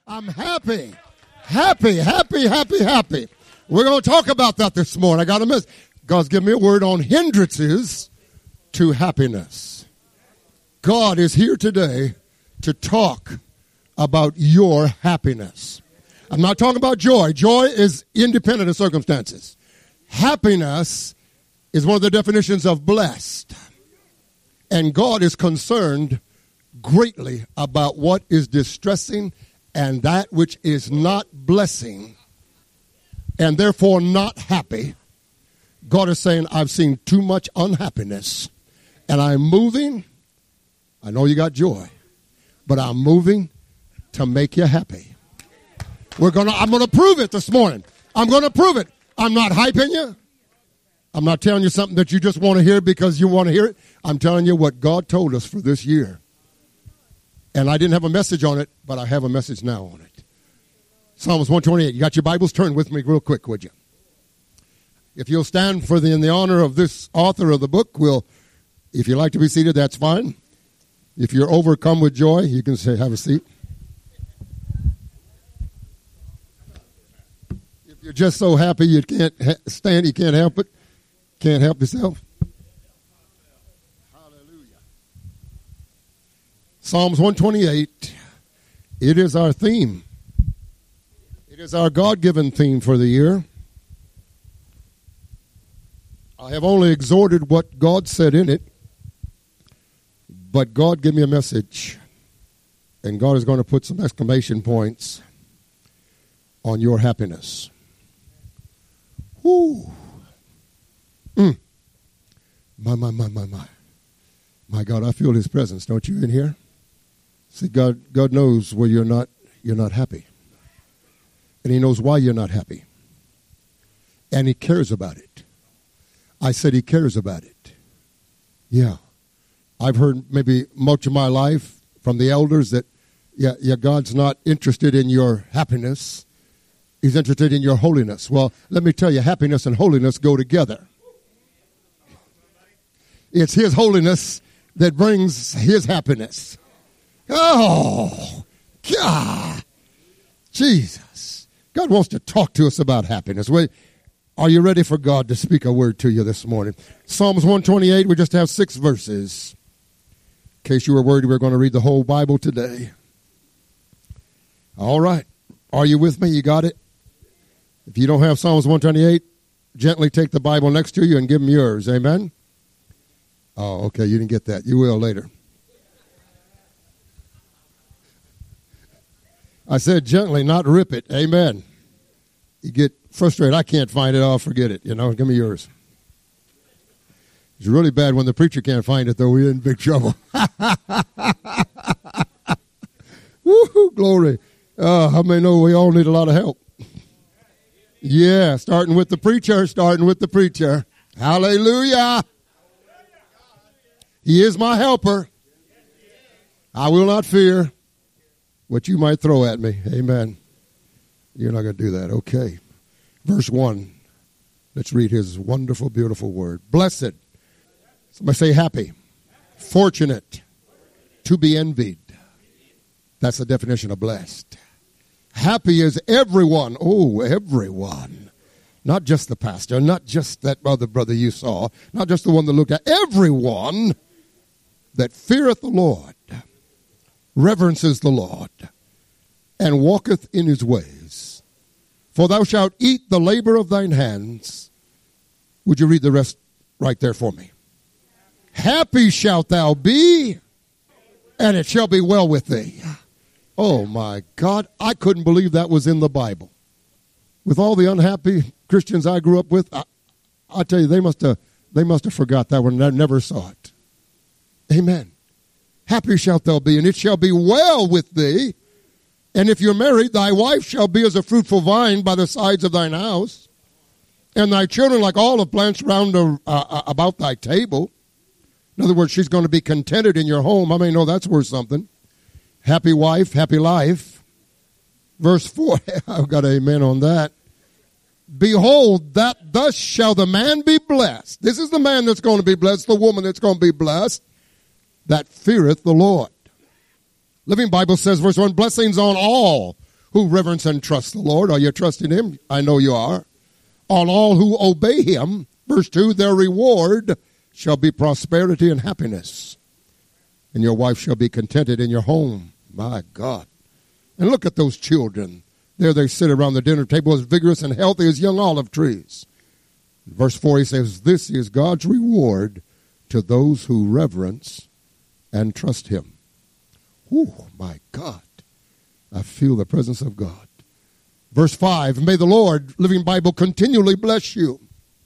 I'm happy. Happy, happy, happy, happy. We're going to talk about that this morning. I got a message. God's given me a word on hindrances to happiness. God is here today to talk about your happiness. I'm not talking about joy. Joy is independent of circumstances. Happiness is one of the definitions of blessed. And God is concerned greatly about what is distressing and that which is not blessing and therefore not happy. God is saying, I've seen too much unhappiness and I'm moving. I know you got joy, but I'm moving to make you happy. I'm going to prove it this morning. I'm going to prove it. I'm not hyping you. I'm not telling you something that you just want to hear because you want to hear it. I'm telling you what God told us for this year. And I didn't have a message on it, but I have a message now on it. Psalms 128. You got your Bibles? Turn with me real quick, would you? If you'll stand in the honor of this author of the book, if you like to be seated, that's fine. If you're overcome with joy, you can say, have a seat. If you're just so happy you can't stand, you can't help it, can't help yourself. Hallelujah. Psalms 128, it is our theme. It is our God-given theme for the year. I have only exhorted what God said in it, but God gave me a message, and God is going to put some exclamation points on your happiness. Whoo. My God, I feel his presence, don't you, in here? See, God knows where you're not happy. And he knows why you're not happy. And he cares about it. I said he cares about it. Yeah. I've heard maybe much of my life from the elders that, God's not interested in your happiness. He's interested in your holiness. Well, let me tell you, happiness and holiness go together. It's his holiness that brings his happiness. Oh, God. Jesus. God wants to talk to us about happiness. Are you ready for God to speak a word to you this morning? Psalms 128, we just have 6 verses. In case you were worried we were going to read the whole Bible today. All right. Are you with me? You got it? If you don't have Psalms 128, gently take the Bible next to you and give them yours. Amen? Oh, okay. You didn't get that. You will later. I said gently, not rip it. Amen. You get frustrated. I can't find it. I'll forget it. Give me yours. It's really bad when the preacher can't find it, though. We're in big trouble. Woo-hoo, glory. How many know we all need a lot of help? Yeah, starting with the preacher. Hallelujah. He is my helper. I will not fear what you might throw at me. Amen. You're not going to do that. Okay. Verse 1. Let's read his wonderful, beautiful word. Blessed. Somebody say happy. Fortunate. To be envied. That's the definition of blessed. Happy is everyone. Oh, everyone. Not just the pastor. Not just that other brother you saw. Not just the one that looked at. Everyone that feareth the Lord, reverences the Lord, and walketh in his ways. For thou shalt eat the labor of thine hands. Would you read the rest right there for me? Happy shalt thou be, and it shall be well with thee. Oh, my God. I couldn't believe that was in the Bible. With all the unhappy Christians I grew up with, I tell you, they must have forgot that one. I never saw it. Amen. Happy shalt thou be, and it shall be well with thee. And if you're married, thy wife shall be as a fruitful vine by the sides of thine house, and thy children like olive plants round about thy table. In other words, she's going to be contented in your home. I know that's worth something. Happy wife, happy life. Verse 4, I've got amen on that. Behold, that thus shall the man be blessed. This is the man that's going to be blessed, the woman that's going to be blessed, that feareth the Lord. Living Bible says, verse 1, blessings on all who reverence and trust the Lord. Are you trusting him? I know you are. On all who obey him, verse 2, their reward shall be prosperity and happiness. And your wife shall be contented in your home. My God. And look at those children. There they sit around the dinner table as vigorous and healthy as young olive trees. Verse 4, he says, this is God's reward to those who reverence and trust him. Oh, my God. I feel the presence of God. Verse 5, may the Lord, Living Bible, continually bless you.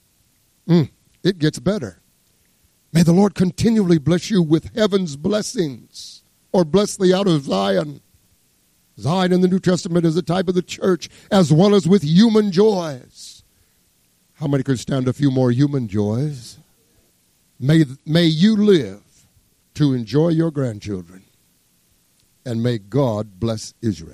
It gets better. May the Lord continually bless you with heaven's blessings, or bless thee out of Zion. Zion in the New Testament is a type of the church, as well as with human joys. How many could stand a few more human joys? May you live to enjoy your grandchildren. And may God bless Israel.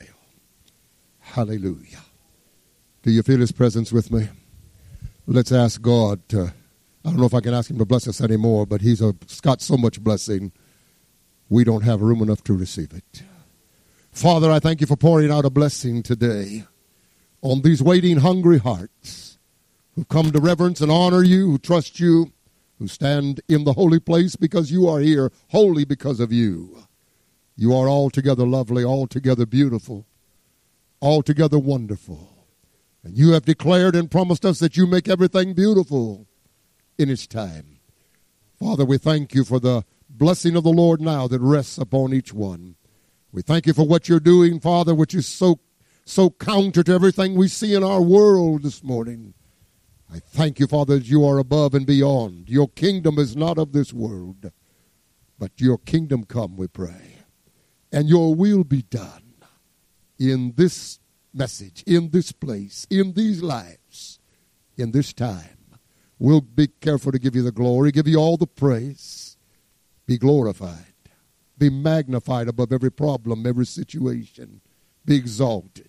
Hallelujah. Do you feel his presence with me? Let's ask God to, I don't know if I can ask him to bless us anymore, but he's got so much blessing, we don't have room enough to receive it. Father, I thank you for pouring out a blessing today on these waiting, hungry hearts who come to reverence and honor you, who trust you, who stand in the holy place because you are here, holy because of you. You are altogether lovely, altogether beautiful, altogether wonderful. And you have declared and promised us that you make everything beautiful in its time. Father, we thank you for the blessing of the Lord now that rests upon each one. We thank you for what you're doing, Father, which is so counter to everything we see in our world this morning. I thank you, Father, that you are above and beyond. Your kingdom is not of this world, but your kingdom come, we pray. And your will be done in this message, in this place, in these lives, in this time. We'll be careful to give you the glory, give you all the praise. Be glorified. Be magnified above every problem, every situation. Be exalted.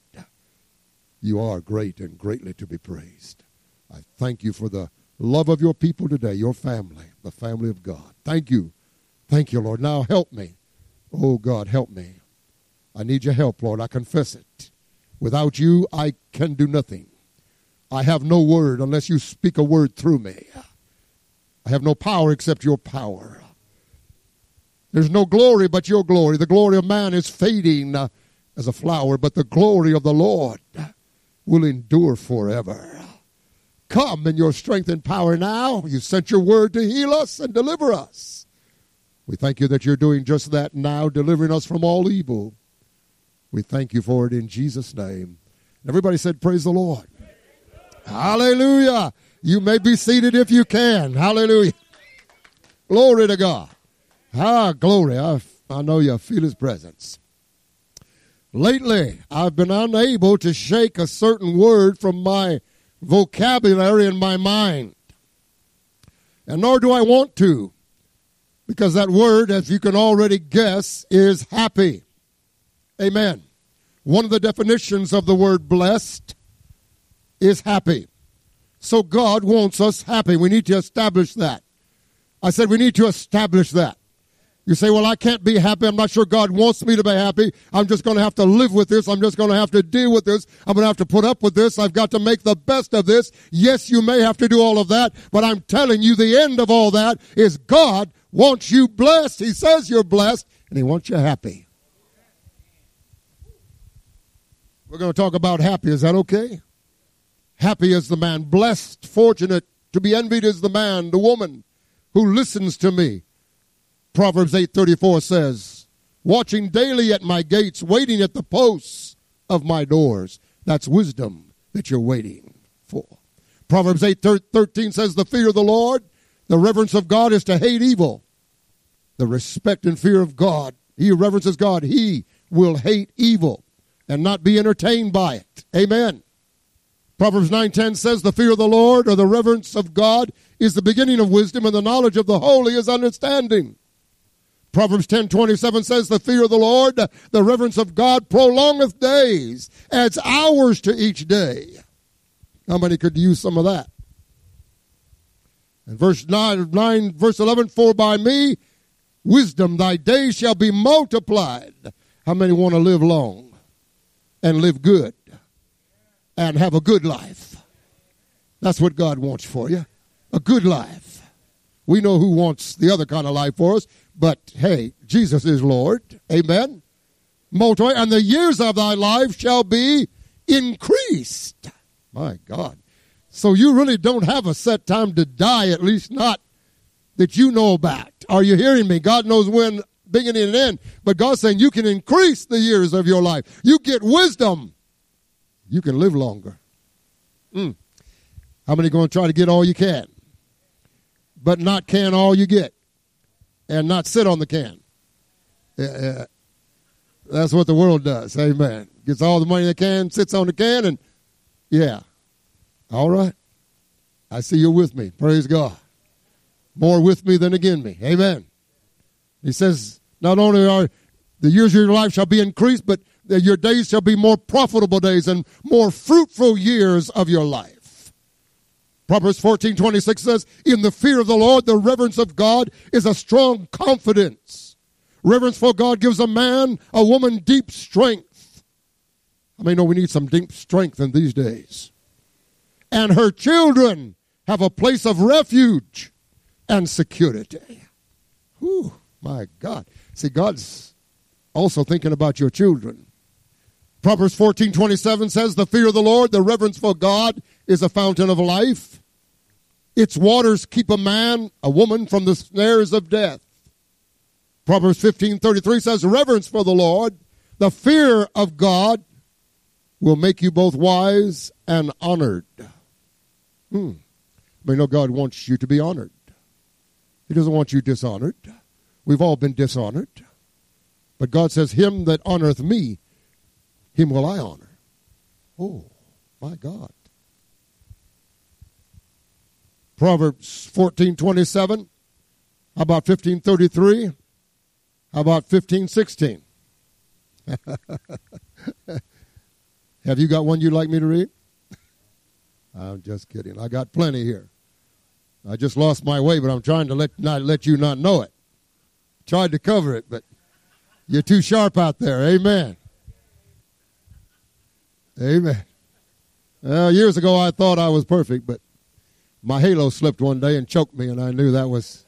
You are great and greatly to be praised. I thank you for the love of your people today, your family, the family of God. Thank you. Thank you, Lord. Now help me. Oh, God, help me. I need your help, Lord. I confess it. Without you, I can do nothing. I have no word unless you speak a word through me. I have no power except your power. There's no glory but your glory. The glory of man is fading as a flower, but the glory of the Lord will endure forever. Come in your strength and power now. You sent your word to heal us and deliver us. We thank you that you're doing just that now, delivering us from all evil. We thank you for it in Jesus' name. Everybody said, praise the Lord. Hallelujah. You may be seated if you can. Hallelujah. Glory to God. Glory. I know you feel his presence. Lately, I've been unable to shake a certain word from my vocabulary in my mind. And nor do I want to. Because that word, as you can already guess, is happy. Amen. One of the definitions of the word blessed is happy. So God wants us happy. We need to establish that. I said we need to establish that. You say, well, I can't be happy. I'm not sure God wants me to be happy. I'm just going to have to live with this. I'm just going to have to deal with this. I'm going to have to put up with this. I've got to make the best of this. Yes, you may have to do all of that, but I'm telling you the end of all that is God wants you blessed. He says you're blessed, and he wants you happy. We're going to talk about happy. Is that okay? Happy is the man. Blessed, fortunate, to be envied is the man, the woman who listens to me. Proverbs 8:34 says, watching daily at my gates, waiting at the posts of my doors. That's wisdom that you're waiting for. Proverbs 8:13 says, the fear of the Lord, the reverence of God is to hate evil. The respect and fear of God, he who reverences God, he will hate evil and not be entertained by it. Amen. Proverbs 9:10 says, the fear of the Lord, or the reverence of God, is the beginning of wisdom, and the knowledge of the holy is understanding. Proverbs 10:27 says, the fear of the Lord, the reverence of God, prolongeth days, adds hours to each day. How many could use some of that? And verse 11, for by me, wisdom, thy days shall be multiplied. How many want to live long? and live good and have a good life. That's what God wants for you, a good life. We know who wants the other kind of life for us, but hey, Jesus is Lord. Amen. Multiply, and the years of thy life shall be increased. My God. So you really don't have a set time to die, at least not that you know about. Are you hearing me? God knows when, beginning and end. But God's saying you can increase the years of your life. You get wisdom. You can live longer. How many going to try to get all you can? But not can all you get. And not sit on the can. That's what the world does. Amen. Gets all the money they can, sits on the can, and yeah. All right. I see you're with me. Praise God. More with me than against me. Amen. He says, not only are the years of your life shall be increased, but your days shall be more profitable days and more fruitful years of your life. Proverbs 14:26 says, in the fear of the Lord, the reverence of God is a strong confidence. Reverence for God gives a man, a woman, deep strength. I mean, we need some deep strength in these days. And her children have a place of refuge and security. Whew, my God. See, God's also thinking about your children. Proverbs 14:27 says, the fear of the Lord, the reverence for God is a fountain of life. Its waters keep a man, a woman from the snares of death. Proverbs 15:33 says, reverence for the Lord, the fear of God will make you both wise and honored. But you know, God wants you to be honored. He doesn't want you dishonored. We've all been dishonored. But God says, him that honoreth me, him will I honor. Oh, my God. Proverbs 14:27. How about 15:33? How about 15:16? Have you got one you'd like me to read? I'm just kidding. I got plenty here. I just lost my way, but I'm trying to let you not know it. Tried to cover it, but you're too sharp out there. Amen. Amen. Years ago, I thought I was perfect, but my halo slipped one day and choked me, and I knew that was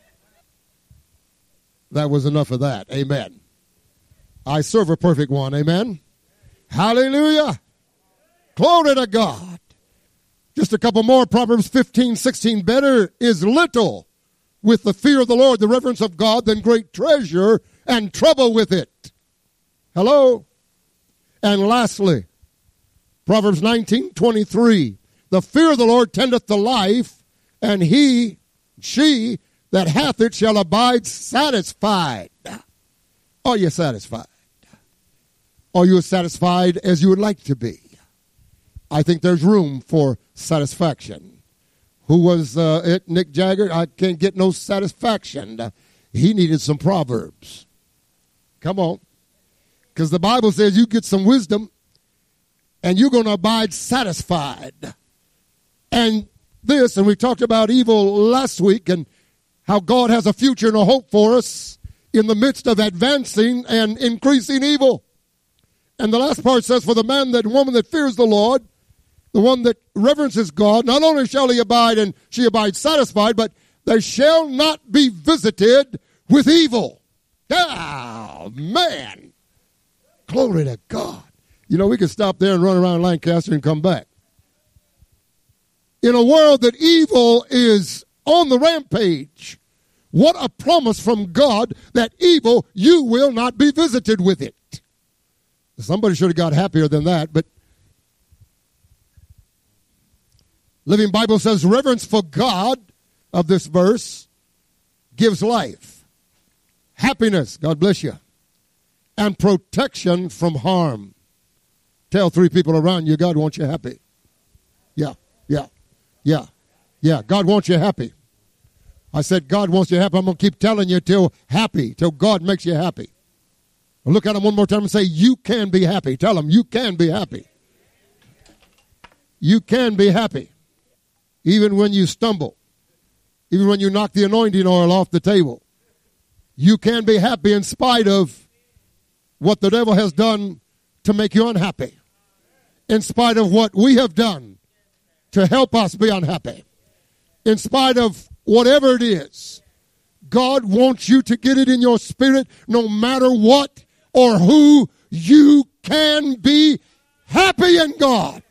enough of that. Amen. I serve a perfect one. Amen. Hallelujah. Glory to God. Just a couple more. Proverbs 15:16. Better is little with the fear of the Lord, the reverence of God, than great treasure and trouble with it. Hello? And lastly, Proverbs 19:23. The fear of the Lord tendeth to life, and she that hath it shall abide satisfied. Are you satisfied? Are you as satisfied as you would like to be? I think there's room for satisfaction. Who was it? Nick Jagger? I can't get no satisfaction. He needed some Proverbs. Come on. Because the Bible says you get some wisdom and you're going to abide satisfied. And we talked about evil last week and how God has a future and a hope for us in the midst of advancing and increasing evil. And the last part says, for the man and woman that fears the Lord, the one that reverences God, not only shall he abide and she abides satisfied, but they shall not be visited with evil. Oh, man. Glory to God. You know, we could stop there and run around Lancaster and come back. In a world that evil is on the rampage, what a promise from God that evil, you will not be visited with it. Somebody should have got happier than that, but Living Bible says reverence for God of this verse gives life, happiness, God bless you, and protection from harm. Tell 3 people around you, God wants you happy. Yeah. God wants you happy. I said, God wants you happy. I'm going to keep telling you till God makes you happy. Well, look at them one more time and say, you can be happy. Tell them, you can be happy. You can be happy. Even when you stumble. Even when you knock the anointing oil off the table. You can be happy in spite of what the devil has done to make you unhappy. in spite of what we have done to help us be unhappy, in spite of whatever it is. God wants you to get it in your spirit, no matter what or who, you can be happy in God.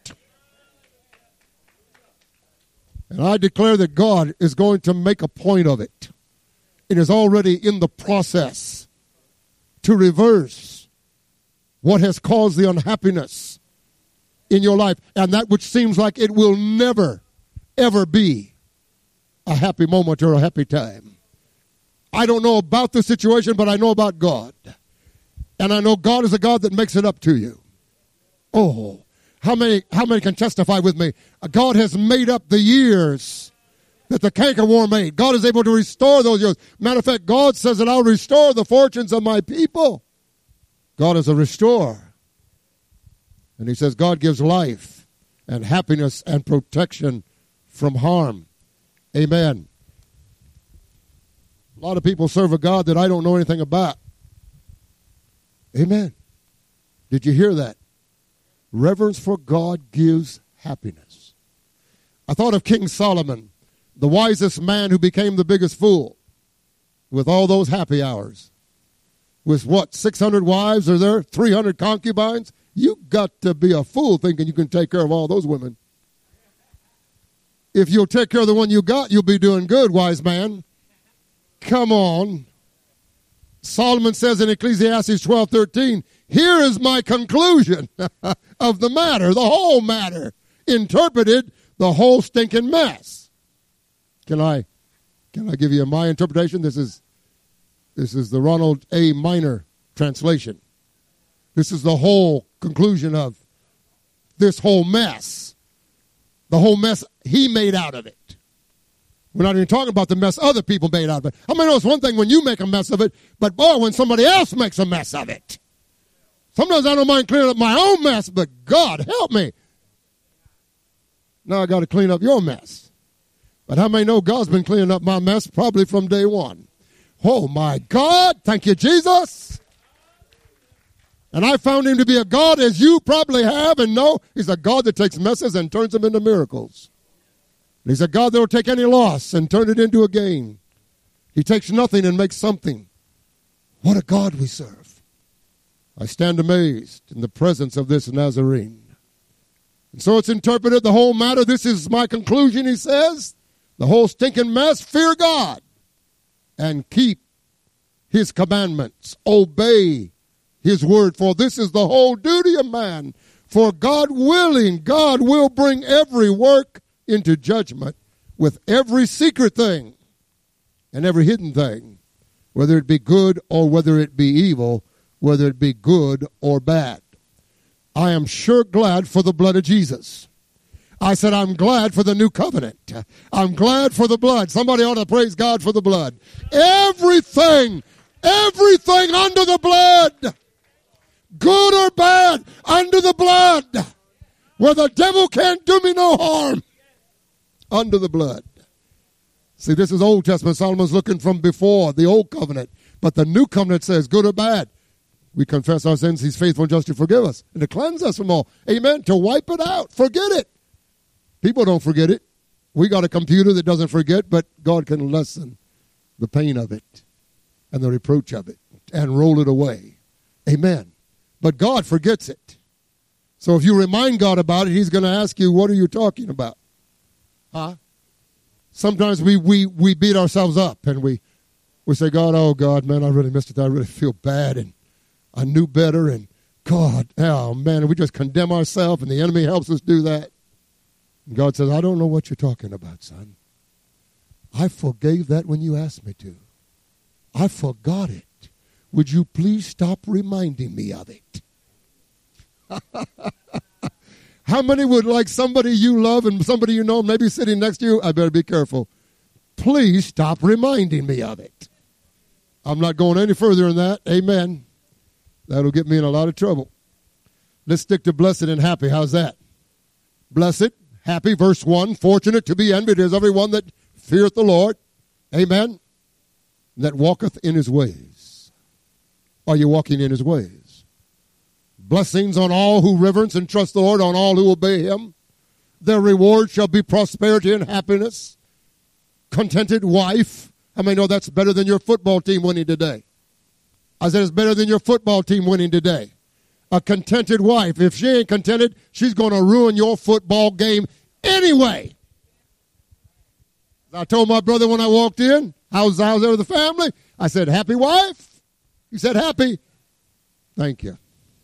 And I declare that God is going to make a point of it. It is already in the process to reverse what has caused the unhappiness in your life, and that which seems like it will never, ever be a happy moment or a happy time. I don't know about the situation, but I know about God. And I know God is a God that makes it up to you. Oh, how many can testify with me? God has made up the years that the cankerworm ate. God is able to restore those years. Matter of fact, God says that I'll restore the fortunes of my people. God is a restorer. And he says God gives life and happiness and protection from harm. Amen. A lot of people serve a God that I don't know anything about. Amen. Did you hear that? Reverence for God gives happiness. I thought of King Solomon, the wisest man who became the biggest fool with all those happy hours. With what, 600 wives are there? 300 concubines? You got to be a fool thinking you can take care of all those women. If you'll take care of the one you got, you'll be doing good, wise man. Come on. Solomon says in Ecclesiastes 12:13, here is my conclusion of the matter, the whole matter, interpreted the whole stinking mess. Can I give you my interpretation? This is the Ronald A. Minor translation. This is the whole conclusion of this whole mess. The whole mess he made out of it. We're not even talking about the mess other people made out of it. I mean, it's one thing when you make a mess of it, but boy, when somebody else makes a mess of it. Sometimes I don't mind cleaning up my own mess, but God help me. Now I got to clean up your mess. But how many know God's been cleaning up my mess probably from day one? Oh my God, thank you, Jesus. And I found him to be a God, as you probably have and know. He's a God that takes messes and turns them into miracles. He's a God that will take any loss and turn it into a gain. He takes nothing and makes something. What a God we serve. I stand amazed in the presence of this Nazarene. And so it's interpreted the whole matter. This is my conclusion, he says. The whole stinking mess, fear God and keep his commandments. Obey his word, for this is the whole duty of man. For God willing, God will bring every work into judgment with every secret thing and every hidden thing, whether it be good or whether it be evil, whether it be good or bad. I am sure glad for the blood of Jesus. I said I'm glad for the new covenant. I'm glad for the blood. Somebody ought to praise God for the blood. Everything under the blood, good or bad, under the blood, where the devil can't do me no harm. Under the blood. See, this is Old Testament. Solomon's looking from before the old covenant. But the new covenant says, good or bad, we confess our sins. He's faithful and just to forgive us and to cleanse us from all. Amen. To wipe it out. Forget it. People don't forget it. We got a computer that doesn't forget, but God can lessen the pain of it and the reproach of it and roll it away. Amen. But God forgets it. So if you remind God about it, he's going to ask you, what are you talking about? Huh? Sometimes we beat ourselves up and we say, God, oh God, man, I really missed it. I really feel bad and I knew better and God, oh man, and we just condemn ourselves and the enemy helps us do that. And God says, I don't know what you're talking about, son. I forgave that when you asked me to. I forgot it. Would you please stop reminding me of it? How many would like somebody you love and somebody you know maybe sitting next to you? I better be careful. Please stop reminding me of it. I'm not going any further than that. Amen. That'll get me in a lot of trouble. Let's stick to blessed and happy. How's that? Blessed, happy, verse 1. Fortunate to be envied is everyone that feareth the Lord. Amen. That walketh in his ways. Are you walking in his ways? Blessings on all who reverence and trust the Lord, on all who obey him. Their reward shall be prosperity and happiness. Contented wife. How many know that's better than your football team winning today? I said it's better than your football team winning today. A contented wife. If she ain't contented, she's going to ruin your football game anyway. I told my brother when I walked in, how's there with the family? I said, happy wife? He said, happy. Thank you.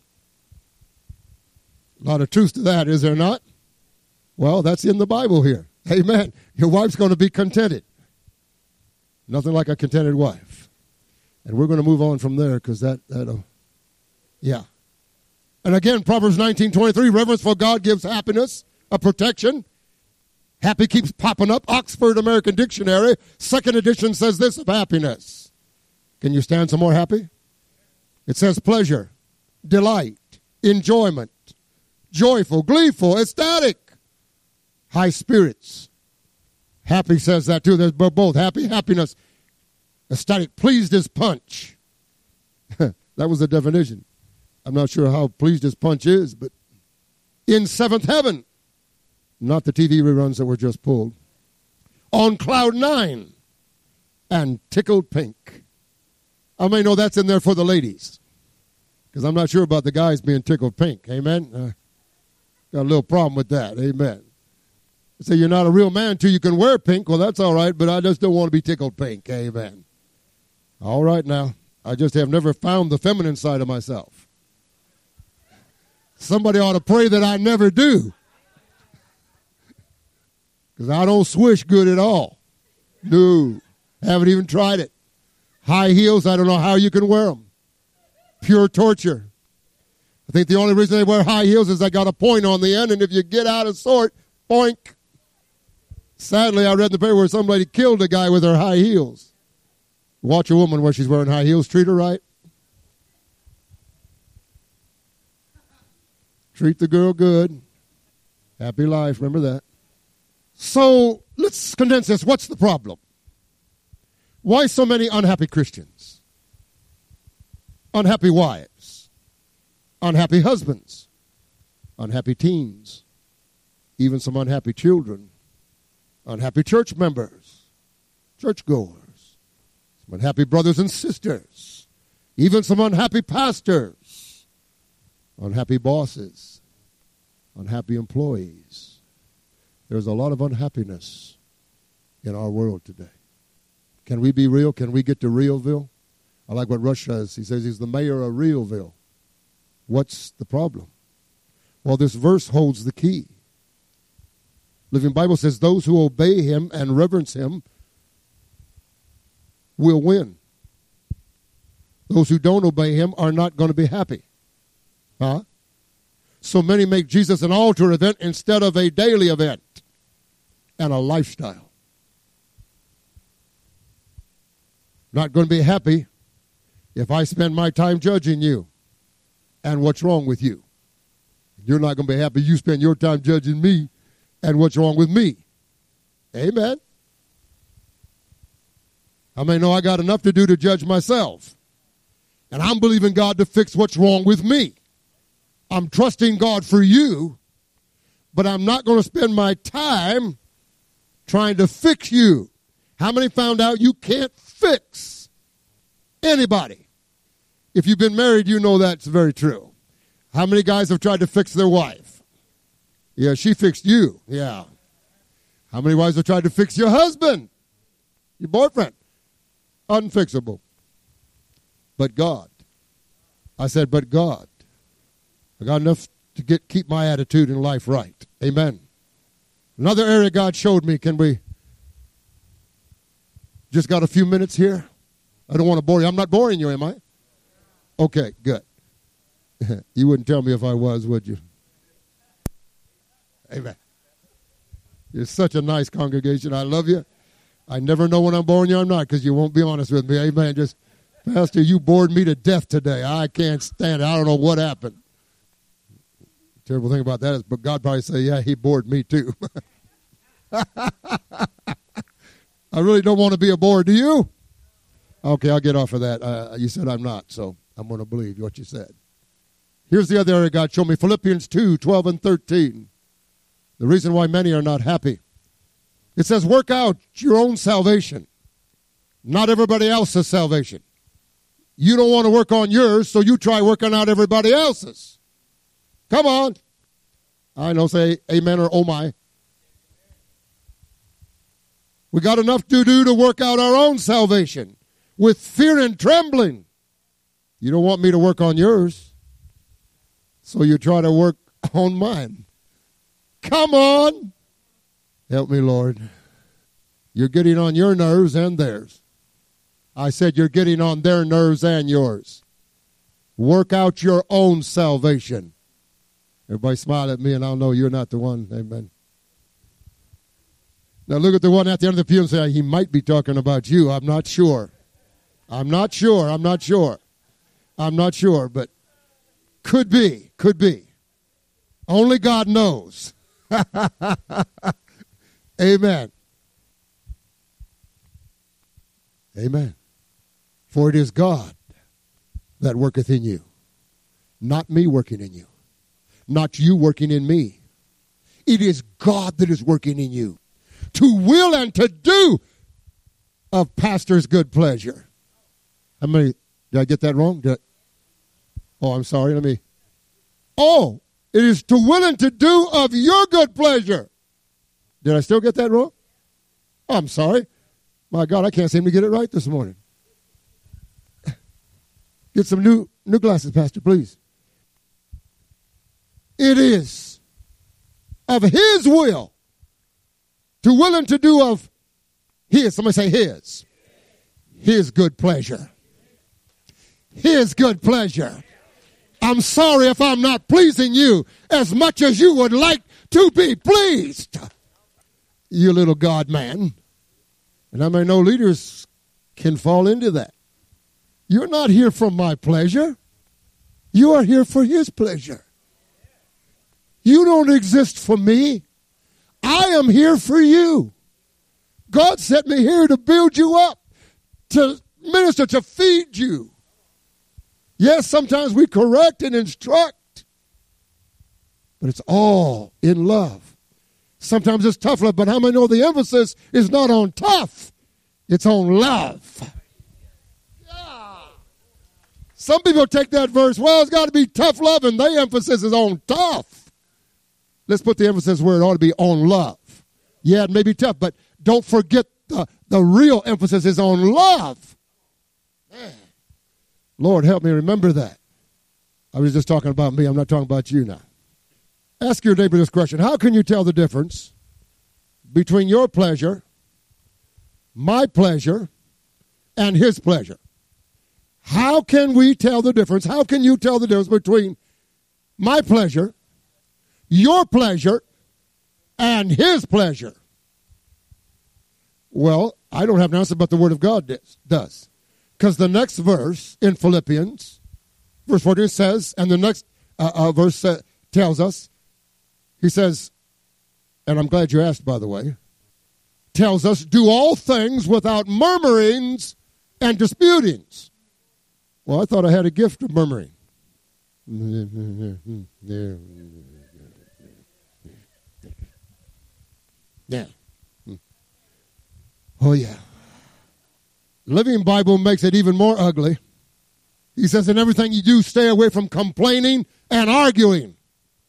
A lot of truth to that, is there not? Well, that's in the Bible here. Amen. Your wife's going to be contented. Nothing like a contented wife. And we're going to move on from there because that'll, yeah. And again, Proverbs 19:23, reverence for God gives happiness, a protection. Happy keeps popping up. Oxford American Dictionary, second edition says this of happiness. Can you stand some more happy? It says pleasure, delight, enjoyment, joyful, gleeful, ecstatic, high spirits. Happy says that too. There's both happy, happiness, ecstatic, pleased as punch. That was the definition. I'm not sure how pleased as punch is, but in seventh heaven, not the TV reruns that were just pulled, on cloud 9 and tickled pink. I may know that's in there for the ladies, because I'm not sure about the guys being tickled pink. Amen. Got a little problem with that. Amen. Say you're not a real man till you can wear pink. Well, that's all right, but I just don't want to be tickled pink. Amen. All right now. I just have never found the feminine side of myself. Somebody ought to pray that I never do. Because I don't swish good at all. No. Haven't even tried it. High heels, I don't know how you can wear them. Pure torture. I think the only reason they wear high heels is they got a point on the end, and if you get out of sort, boink. Sadly, I read in the paper where some lady killed a guy with her high heels. Watch a woman where she's wearing high heels. Treat her right. Treat the girl good. Happy life. Remember that. So let's condense this. What's the problem? Why so many unhappy Christians? Unhappy wives. Unhappy husbands. Unhappy teens. Even some unhappy children. Unhappy church members. Churchgoers. Some unhappy brothers and sisters. Even some unhappy pastors. Unhappy bosses. Unhappy employees. There's a lot of unhappiness in our world today. Can we be real? Can we get to Realville? I like what Rush says. He says he's the mayor of Realville. What's the problem? Well, this verse holds the key. Living Bible says those who obey him and reverence him will win. Those who don't obey him are not going to be happy. Huh? So many make Jesus an altar event instead of a daily event and a lifestyle. Not going to be happy if I spend my time judging you and what's wrong with you. You're not going to be happy you spend your time judging me and what's wrong with me. Amen. I may know I got enough to do to judge myself. And I'm believing God to fix what's wrong with me. I'm trusting God for you, but I'm not going to spend my time trying to fix you. How many found out you can't fix anybody? If you've been married, you know that's very true. How many guys have tried to fix their wife? Yeah, she fixed you. Yeah. How many wives have tried to fix your husband? Your boyfriend? Unfixable. But God. I said, but God. I got enough to keep my attitude in life right. Amen. Another area God showed me. Can we just got a few minutes here? I don't want to bore you. I'm not boring you, am I? Okay, good. You wouldn't tell me if I was, would you? Amen. You're such a nice congregation. I love you. I never know when I'm boring you or not because you won't be honest with me. Amen. Just, Pastor, you bored me to death today. I can't stand it. I don't know what happened. The terrible thing about that is, but God probably say, yeah, he bored me too. I really don't want to be a bore. Do you? Okay, I'll get off of that. You said I'm not, so I'm going to believe what you said. Here's the other area God showed me. Philippians 2:12 and 13. The reason why many are not happy. It says, work out your own salvation, not everybody else's salvation. You don't want to work on yours, so you try working out everybody else's. Come on. I know, say amen or oh my. We got enough to do to work out our own salvation with fear and trembling. You don't want me to work on yours, so you try to work on mine. Come on. Help me, Lord. You're getting on your nerves and theirs. I said you're getting on their nerves and yours. Work out your own salvation. Everybody smile at me and I'll know you're not the one. Amen. Now look at the one at the end of the pew and say, he might be talking about you. I'm not sure. I'm not sure, but could be. Only God knows. Amen. Amen. For it is God that worketh in you, not me working in you, not you working in me. It is God that is working in you to will and to do of pastor's good pleasure. How many, did I get that wrong? I'm sorry, it is to will and to do of your good pleasure. Did I still get that wrong? I'm sorry. My God, I can't seem to get it right this morning. Get some new glasses, Pastor, please. It is of his will to will and to do of his, somebody say his good pleasure. His good pleasure. I'm sorry if I'm not pleasing you as much as you would like to be pleased. You little God man. And I may know leaders can fall into that. You're not here for my pleasure. You are here for his pleasure. You don't exist for me. I am here for you. God sent me here to build you up, to minister, to feed you. Yes, sometimes we correct and instruct, but it's all in love. Sometimes it's tough love, but how many know the emphasis is not on tough, it's on love. Yeah. Some people take that verse, well, it's got to be tough love, and the emphasis is on tough. Let's put the emphasis where it ought to be on love. Yeah, it may be tough, but don't forget the real emphasis is on love. Man. Lord, help me remember that. I was just talking about me. I'm not talking about you now. Ask your neighbor this question. How can you tell the difference between your pleasure, my pleasure, and his pleasure? How can we tell the difference? How can you tell the difference between my pleasure, your pleasure, and his pleasure? Well, I don't have an answer, but the Word of God does. Because the next verse in Philippians, verse 14 says, and the next verse tells us, he says, and I'm glad you asked, by the way, tells us, do all things without murmurings and disputings. Well, I thought I had a gift of murmuring. Yeah. Oh, yeah. Living Bible makes it even more ugly. He says, in everything you do, stay away from complaining and arguing.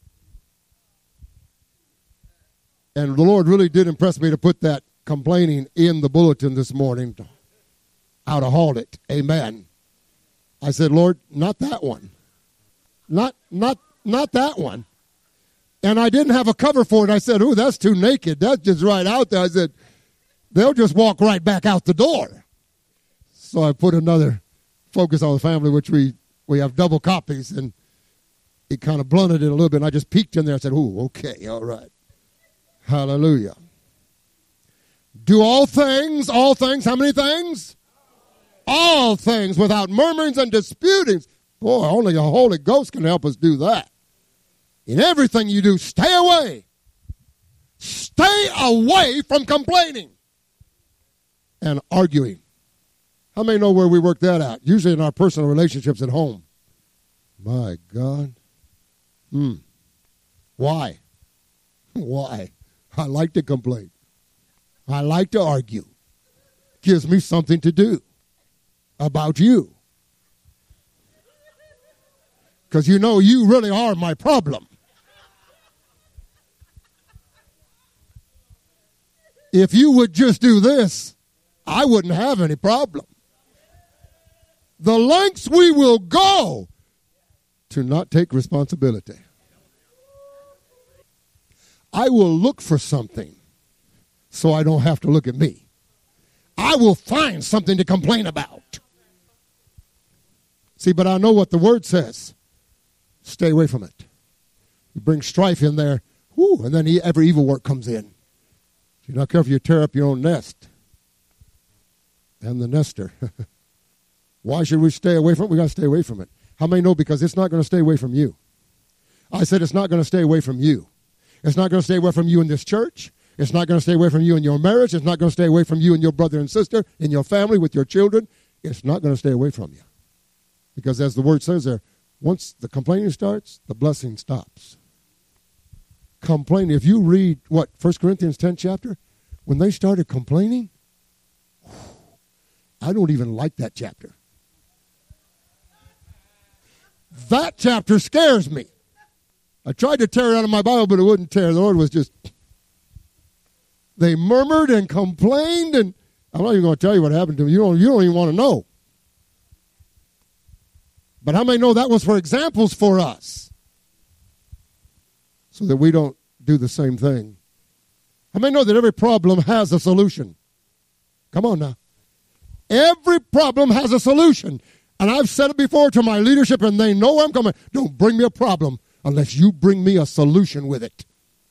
And the Lord really did impress me to put that complaining in the bulletin this morning. I'd have hauled it. Amen. I said, Lord, not that one. Not that one. And I didn't have a cover for it. I said, ooh, that's too naked. That's just right out there. I said, they'll just walk right back out the door. So I put another focus on the family, which we have double copies, and it kind of blunted it a little bit. And I just peeked in there and said, ooh, okay, all right. Hallelujah. Do all things, how many things? All things without murmurings and disputings. Boy, only the Holy Ghost can help us do that. In everything you do, stay away. Stay away from complaining and arguing. How many know where we work that out? Usually in our personal relationships at home. My God. Why? Why? I like to complain. I like to argue. Gives me something to do about you. Because you know you really are my problem. If you would just do this, I wouldn't have any problem. The lengths we will go to not take responsibility. I will look for something so I don't have to look at me. I will find something to complain about. See, but I know what the word says. Stay away from it. You bring strife in there, and then every evil work comes in. If you're not careful, you tear up your own nest. And the nester. Why should we stay away from it? We got to stay away from it. How many know? Because it's not going to stay away from you. I said it's not going to stay away from you. It's not going to stay away from you in this church. It's not going to stay away from you in your marriage. It's not going to stay away from you and your brother and sister, in your family, with your children. It's not going to stay away from you. Because as the word says there, once the complaining starts, the blessing stops. Complaining. If you read, 1 Corinthians 10 chapter, when they started complaining, I don't even like that chapter. That chapter scares me. I tried to tear it out of my Bible, but it wouldn't tear. The Lord was just... They murmured and complained, and I'm not even going to tell you what happened to them. You don't even want to know. But how many know that was for examples for us? So that we don't do the same thing. How many know that every problem has a solution? Come on now. Every problem has a solution. And I've said it before to my leadership, and they know where I'm coming. Don't bring me a problem unless you bring me a solution with it.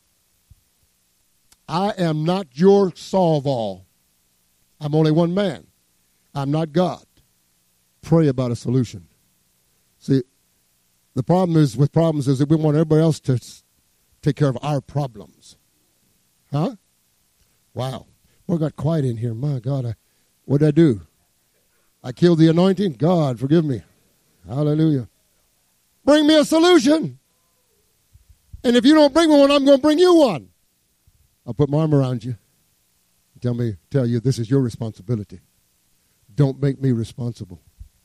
I am not your solve-all. I'm only one man. I'm not God. Pray about a solution. See, the problem is with problems is that we want everybody else to take care of our problems. Huh? Wow. Boy, it got quiet in here. My God, what did I do? I killed the anointing? God, forgive me. Hallelujah. Bring me a solution. And if you don't bring me one, I'm going to bring you one. I'll put my arm around you. Tell you this is your responsibility. Don't make me responsible.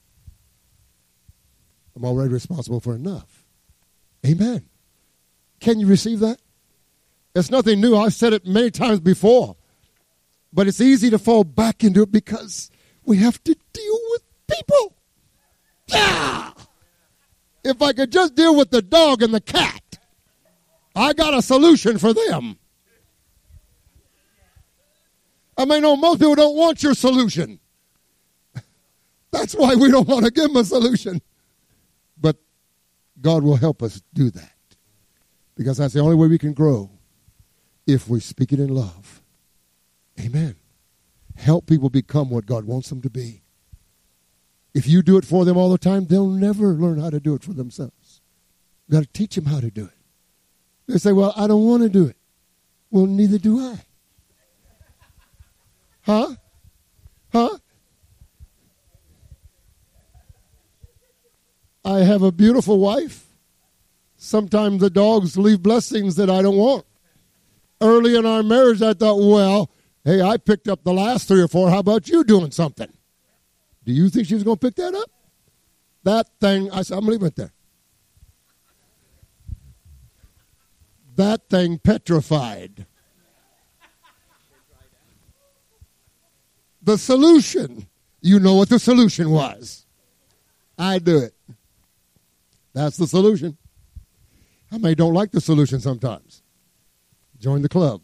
I'm already responsible for enough. Amen. Can you receive that? It's nothing new. I've said it many times before. But it's easy to fall back into it because we have to deal with people. Yeah! If I could just deal with the dog and the cat, I got a solution for them. I mean, no, most people don't want your solution. That's why we don't want to give them a solution. But God will help us do that. Because that's the only way we can grow, if we speak it in love. Amen. Help people become what God wants them to be. If you do it for them all the time, they'll never learn how to do it for themselves. You've got to teach them how to do it. They say, well, I don't want to do it. Well, neither do I. Huh? I have a beautiful wife. Sometimes the dogs leave blessings that I don't want. Early in our marriage, I thought, well, hey, I picked up the last 3 or 4. How about you doing something? Do you think she was going to pick that up? That thing, I said, I'm leaving it there. That thing petrified. The solution, you know what the solution was. I do it. That's the solution. How many don't like the solution sometimes? Join the club.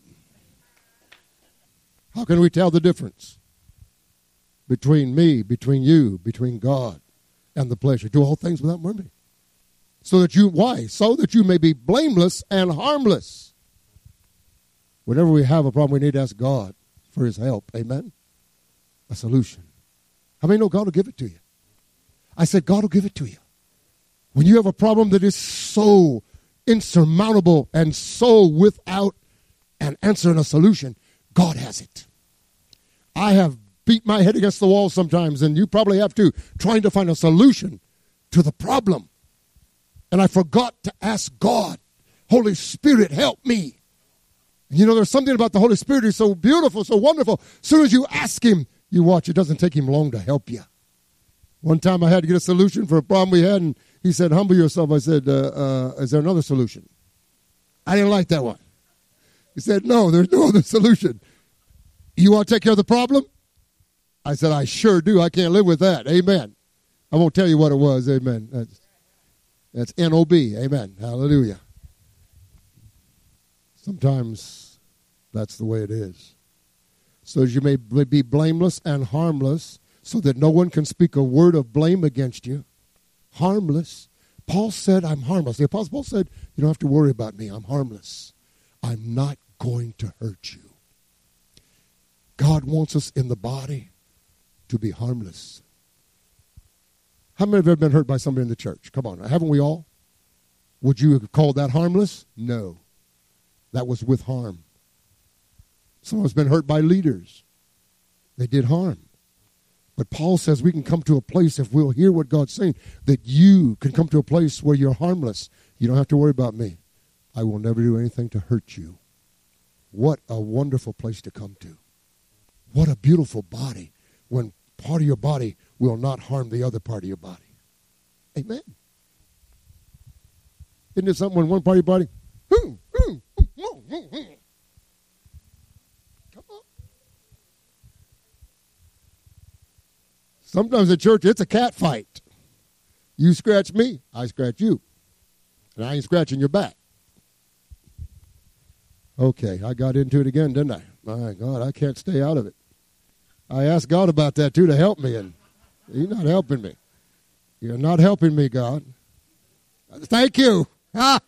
How can we tell the difference between me, between you, between God and the pleasure? Do all things without murmuring. Why? So that you may be blameless and harmless. Whenever we have a problem, we need to ask God for his help. Amen? A solution. How many know God will give it to you? I said God will give it to you. When you have a problem that is so insurmountable and so without an answer and a solution, God has it. I have beat my head against the wall sometimes, and you probably have too, trying to find a solution to the problem. And I forgot to ask God, Holy Spirit, help me. And you know, there's something about the Holy Spirit. He's so beautiful, so wonderful. As soon as you ask him, you watch, it doesn't take him long to help you. One time I had to get a solution for a problem we had, and he said, humble yourself. I said, is there another solution? I didn't like that one. He said, no, there's no other solution. You want to take care of the problem? I said, I sure do. I can't live with that. Amen. I won't tell you what it was. Amen. That's N-O-B. Amen. Hallelujah. Sometimes that's the way it is. So as you may be blameless and harmless, so that no one can speak a word of blame against you. Harmless. Paul said, I'm harmless. The Apostle Paul said, you don't have to worry about me. I'm harmless. I'm not going to hurt you. God wants us in the body to be harmless. How many have ever been hurt by somebody in the church? Come on, haven't we all? Would you have called that harmless? No. That was with harm. Some of us have been hurt by leaders. They did harm. But Paul says we can come to a place, if we'll hear what God's saying, that you can come to a place where you're harmless. You don't have to worry about me. I will never do anything to hurt you. What a wonderful place to come to. What a beautiful body when part of your body will not harm the other part of your body. Amen. Isn't it something when one part of your body, come on. Sometimes at church, it's a cat fight. You scratch me, I scratch you. And I ain't scratching your back. Okay, I got into it again, didn't I? My God, I can't stay out of it. I asked God about that, too, to help me, and he's not helping me. You're not helping me, God. Thank you. Thank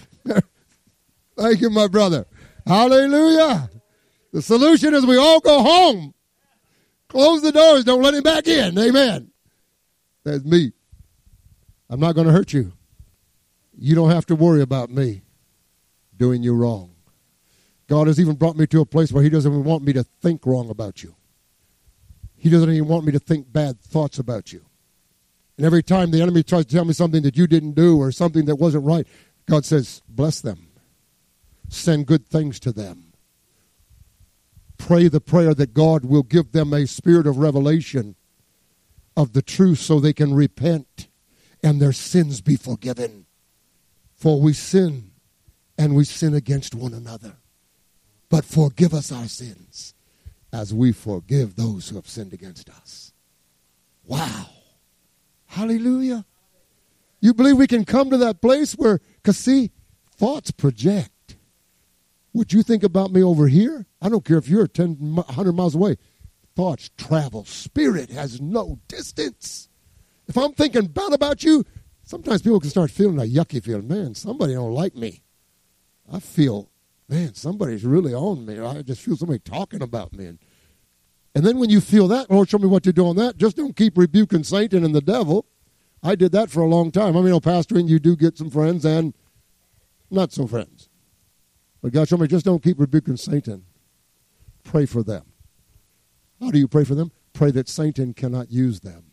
you, my brother. Hallelujah. The solution is we all go home. Close the doors. Don't let him back in. Amen. That's me. I'm not going to hurt you. You don't have to worry about me doing you wrong. God has even brought me to a place where he doesn't even want me to think wrong about you. He doesn't even want me to think bad thoughts about you. And every time the enemy tries to tell me something that you didn't do or something that wasn't right, God says, bless them. Send good things to them. Pray the prayer that God will give them a spirit of revelation of the truth so they can repent and their sins be forgiven. For we sin, and we sin against one another. But forgive us our sins as we forgive those who have sinned against us. Wow. Hallelujah. You believe we can come to that place where, because see, thoughts project. What you think about me over here, I don't care if you're 100 miles away. Thoughts travel. Spirit has no distance. If I'm thinking bad about you, sometimes people can start feeling a yucky feeling. Man, somebody don't like me. I feel, man, somebody's really on me. I just feel somebody talking about me. And then when you feel that, Lord, show me what to do on that. Just don't keep rebuking Satan and the devil. I did that for a long time. I mean, pastoring, you do get some friends and not so friends. But God, show me, just don't keep rebuking Satan. Pray for them. How do you pray for them? Pray that Satan cannot use them.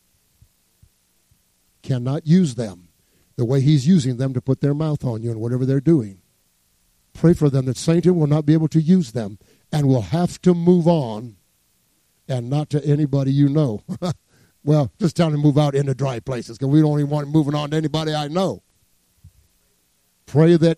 Cannot use them the way he's using them to put their mouth on you and whatever they're doing. Pray for them that Satan will not be able to use them and will have to move on and not to anybody you know. Well, just tell him to move out into dry places because we don't even want him moving on to anybody I know. Pray that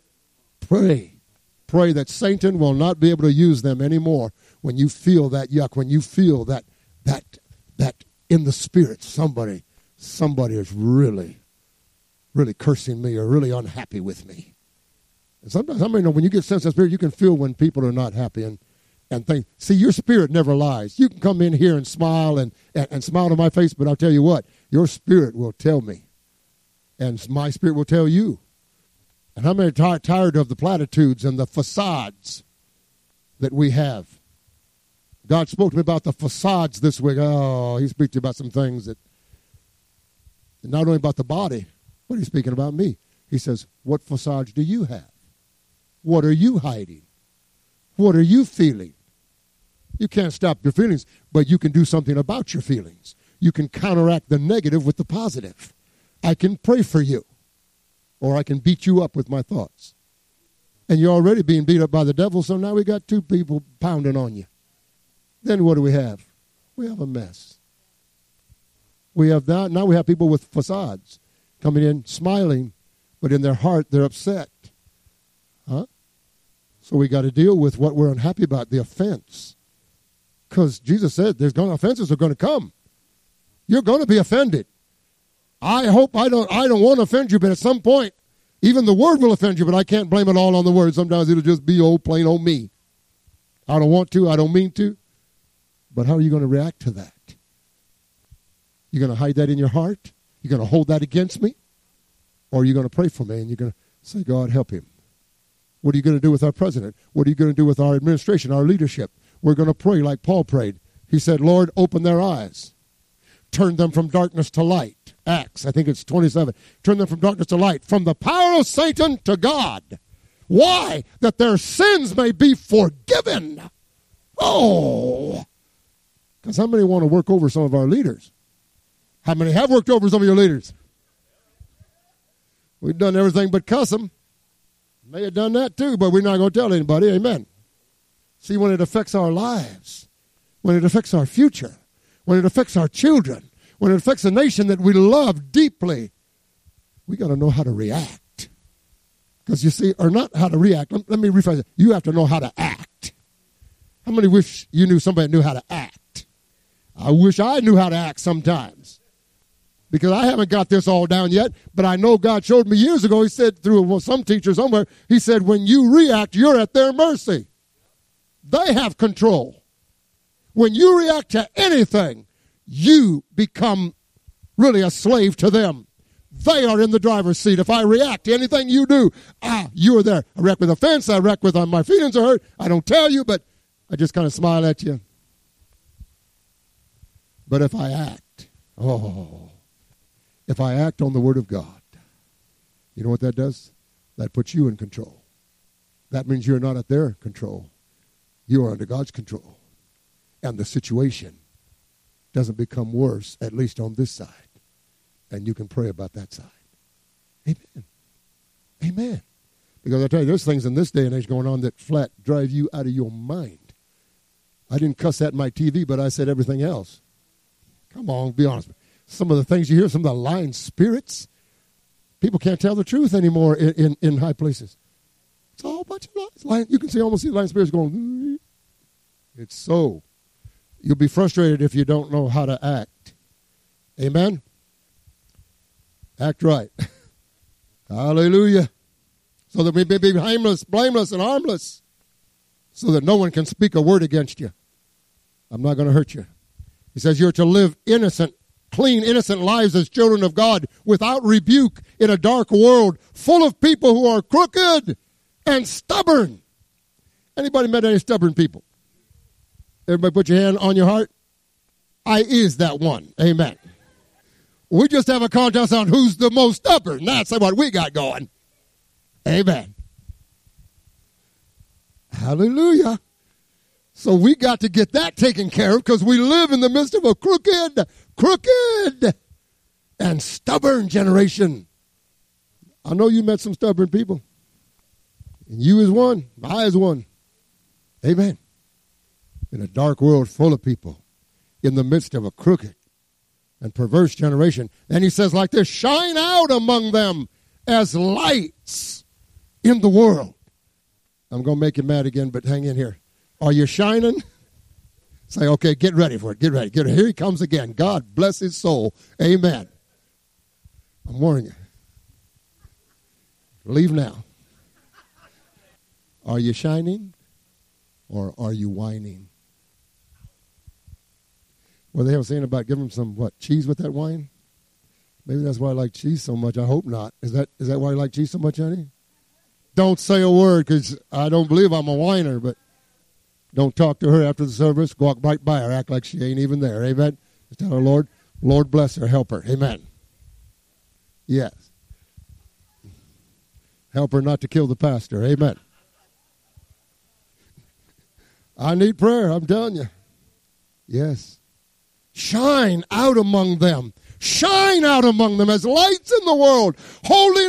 Satan will not be able to use them anymore when you feel that yuck, when you feel that in the spirit somebody is really, really cursing me or really unhappy with me. And sometimes, when you get a sense of spirit, you can feel when people are not happy and think, see, your spirit never lies. You can come in here and smile and smile to my face, but I'll tell you what, your spirit will tell me. And my spirit will tell you. And how many are tired of the platitudes and the facades that we have? God spoke to me about the facades this week. Oh, he speaks to me about some things that, not only about the body, but he's speaking about me. He says, what facades do you have? What are you hiding? What are you feeling? You can't stop your feelings, but you can do something about your feelings. You can counteract the negative with the positive. I can pray for you. or I can beat you up with my thoughts. And you're already being beat up by the devil, so now we got two people pounding on you. Then what do we have? We have a mess. We have now we have people with facades coming in smiling, but in their heart they're upset. Huh? So we got to deal with what we're unhappy about, the offense. Because Jesus said offenses are going to come. You're going to be offended. I hope I don't want to offend you, but at some point, even the word will offend you, but I can't blame it all on the word. Sometimes it'll just be plain old me. I don't want to, I don't mean to. But how are you going to react to that? You're going to hide that in your heart? You're going to hold that against me? Or are you going to pray for me and you're going to say, God, help him? What are you going to do with our president? What are you going to do with our administration, our leadership? We're going to pray like Paul prayed. He said, Lord, open their eyes. Turn them from darkness to light. Acts, I think it's 27. Turn them from darkness to light. From the power of Satan to God. Why? That their sins may be forgiven. Oh. Because how many want to work over some of our leaders? How many have worked over some of your leaders? We've done everything but cuss them. May have done that too, but we're not going to tell anybody. Amen. See, when it affects our lives, when it affects our future, when it affects our children, when it affects a nation that we love deeply, we got to know how to react. Because you see, or not how to react. Let me rephrase it. You have to know how to act. How many wish you knew somebody knew how to act? I wish I knew how to act sometimes. Because I haven't got this all down yet, but I know God showed me years ago. He said through some teacher somewhere, he said, when you react, you're at their mercy. They have control. When you react to anything, you become really a slave to them. They are in the driver's seat. If I react to anything you do, you are there. I react with offense. I react with my feelings are hurt. I don't tell you, but I just kind of smile at you. But if I act, if I act on the word of God, you know what that does? That puts you in control. That means you're not at their control. You are under God's control. And the situation doesn't become worse, at least on this side. And you can pray about that side. Amen. Amen. Because I tell you, there's things in this day and age going on that flat drive you out of your mind. I didn't cuss at my TV, but I said everything else. Come on, be honest. Some of the things you hear, some of the lying spirits, people can't tell the truth anymore in high places. It's all a bunch of lies. You can almost see lying spirits going, it's so. You'll be frustrated if you don't know how to act. Amen? Act right. Hallelujah. So that we may be blameless, and harmless. So that no one can speak a word against you. I'm not going to hurt you. He says you're to live clean, innocent lives as children of God without rebuke in a dark world full of people who are crooked and stubborn. Anybody met any stubborn people? Everybody put your hand on your heart. I is that one. Amen. We just have a contest on who's the most stubborn. That's what we got going. Amen. Hallelujah. So we got to get that taken care of because we live in the midst of a crooked and stubborn generation. I know you met some stubborn people. And you is one. I is one. Amen. In a dark world full of people, in the midst of a crooked and perverse generation. And he says like this, shine out among them as lights in the world. I'm going to make you mad again, but hang in here. Are you shining? Say, okay, get ready for it. Get ready. Here he comes again. God bless his soul. Amen. I'm warning you. Leave now. Are you shining or are you whining? Well, they have a saying about giving them some, cheese with that wine? Maybe that's why I like cheese so much. I hope not. Is that why you like cheese so much, honey? Don't say a word because I don't believe I'm a whiner, but don't talk to her after the service. Walk right by her. Act like she ain't even there. Amen. Just tell her, Lord bless her. Help her. Amen. Yes. Help her not to kill the pastor. Amen. I need prayer. I'm telling you. Yes. Shine out among them. shine out among them as lights in the world, holding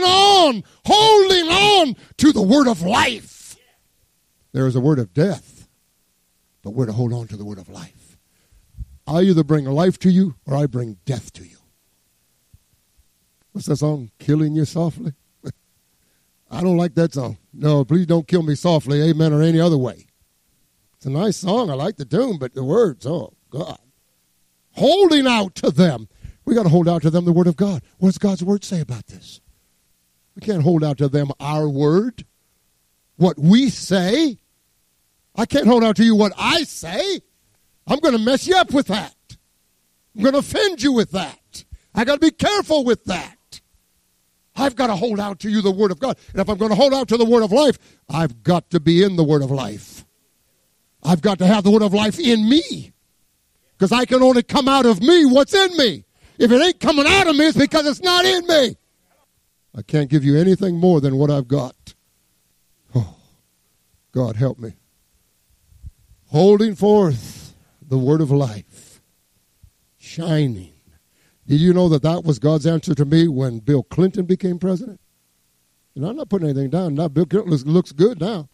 on to the word of life. There is a word of death, but we're to hold on to the word of life. I either bring life to you or I bring death to you. What's that song? Killing You Softly? I don't like that song. No, please don't kill me softly, amen, or any other way. It's a nice song. I like the tune, but the words, oh, God. Holding out to them. We got to hold out to them the word of God. What does God's word say about this? We can't hold out to them our word, what we say. I can't hold out to you what I say. I'm going to mess you up with that. I'm going to offend you with that. I got to be careful with that. I've got to hold out to you the word of God. And if I'm going to hold out to the word of life, I've got to be in the word of life. I've got to have the word of life in me. Because I can only come out of me what's in me. If it ain't coming out of me, it's because it's not in me. I can't give you anything more than what I've got. Oh, God help me. Holding forth the word of life. Shining. Did you know that that was God's answer to me when Bill Clinton became president? And I'm not putting anything down. Now Bill Clinton looks good now.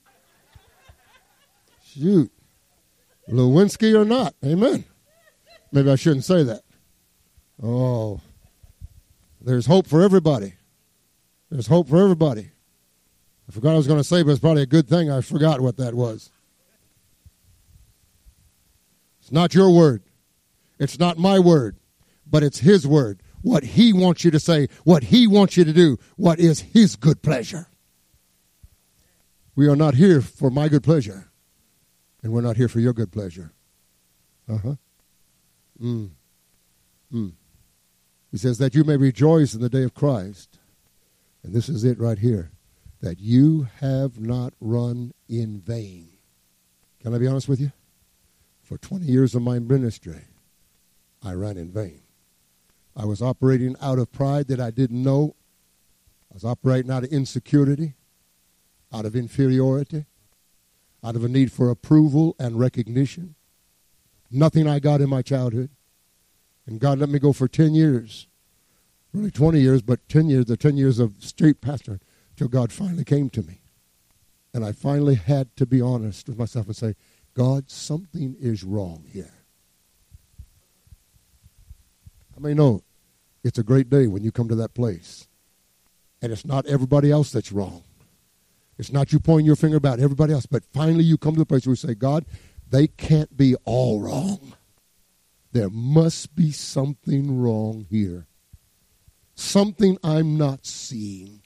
Shoot. Lewinsky or not. Amen. Maybe I shouldn't say that. Oh. There's hope for everybody. There's hope for everybody. I forgot what I was going to say, but it's probably a good thing I forgot what that was. It's not your word. It's not my word. But it's his word. What he wants you to say. What he wants you to do. What is his good pleasure. We are not here for my good pleasure. And we're not here for your good pleasure. He says that you may rejoice in the day of Christ. And this is it right here. That you have not run in vain. Can I be honest with you? For 20 years of my ministry, I ran in vain. I was operating out of pride that I didn't know. I was operating out of insecurity, out of inferiority, out of a need for approval and recognition. Nothing I got in my childhood. And God let me go for 10 years. Really 20 years, but 10 years, the 10 years of street pastoring, till God finally came to me. And I finally had to be honest with myself and say, God, something is wrong here. How many know it's a great day when you come to that place? And it's not everybody else that's wrong. It's not you pointing your finger about everybody else. But finally you come to the place where you say, God, they can't be all wrong. There must be something wrong here. Something I'm not seeing.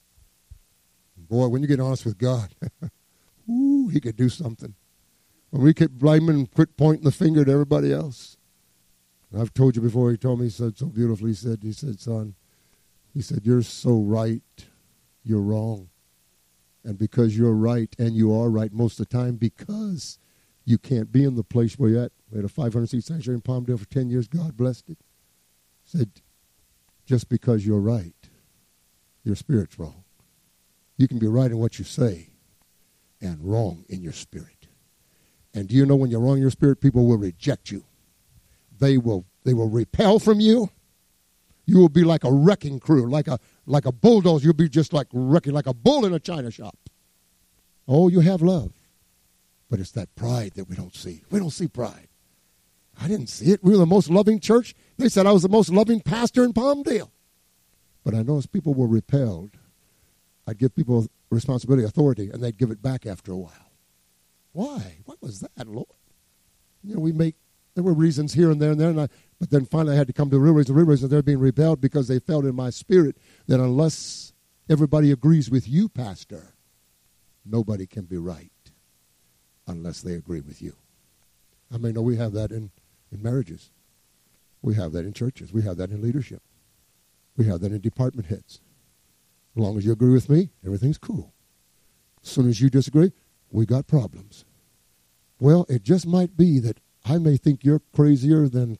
Boy, when you get honest with God, ooh, he could do something. When we keep blaming and quit pointing the finger at everybody else. And I've told you before, he told me, he said so beautifully, he said, son, he said, you're so right, you're wrong. And because you're right, and you are right most of the time, because you can't be in the place where you're at. We had a 500-seat sanctuary in Palmdale for 10 years. God blessed it. Said, just because you're right, your spirit's wrong. You can be right in what you say and wrong in your spirit. And do you know when you're wrong in your spirit, people will reject you. They will repel from you. You will be like a wrecking crew, like a bulldozer. You'll be just like wrecking, like a bull in a china shop. Oh, you have love. But it's that pride that we don't see. We don't see pride. I didn't see it. We were the most loving church. They said I was the most loving pastor in Palmdale. But I noticed people were repelled. I'd give people responsibility, authority, and they'd give it back after a while. Why? What was that, Lord? You know, there were reasons here and there, but then finally I had to come to the real reason they're being repelled because they felt in my spirit that unless everybody agrees with you, Pastor, nobody can be right unless they agree with you. I mean, no, we have that in marriages. We have that in churches. We have that in leadership. We have that in department heads. As long as you agree with me, everything's cool. As soon as you disagree, we got problems. Well, it just might be that I may think you're crazier than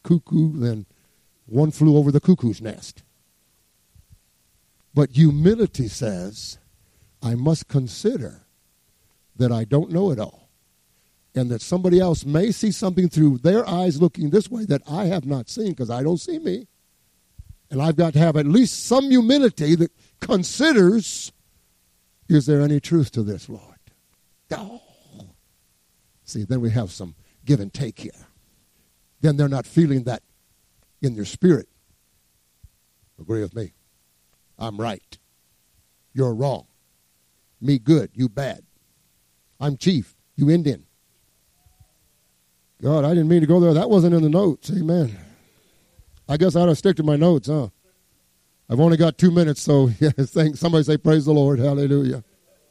one flew over the cuckoo's nest. But humility says, I must consider that I don't know it all. And that somebody else may see something through their eyes looking this way that I have not seen because I don't see me. And I've got to have at least some humility that considers, is there any truth to this, Lord? Oh. See, then we have some give and take here. Then they're not feeling that in their spirit. Agree with me. I'm right. You're wrong. Me good, you bad. I'm chief, you Indian. God, I didn't mean to go there. That wasn't in the notes. Amen. I guess I ought to stick to my notes, huh? I've only got 2 minutes, so yeah, somebody say praise the Lord. Hallelujah.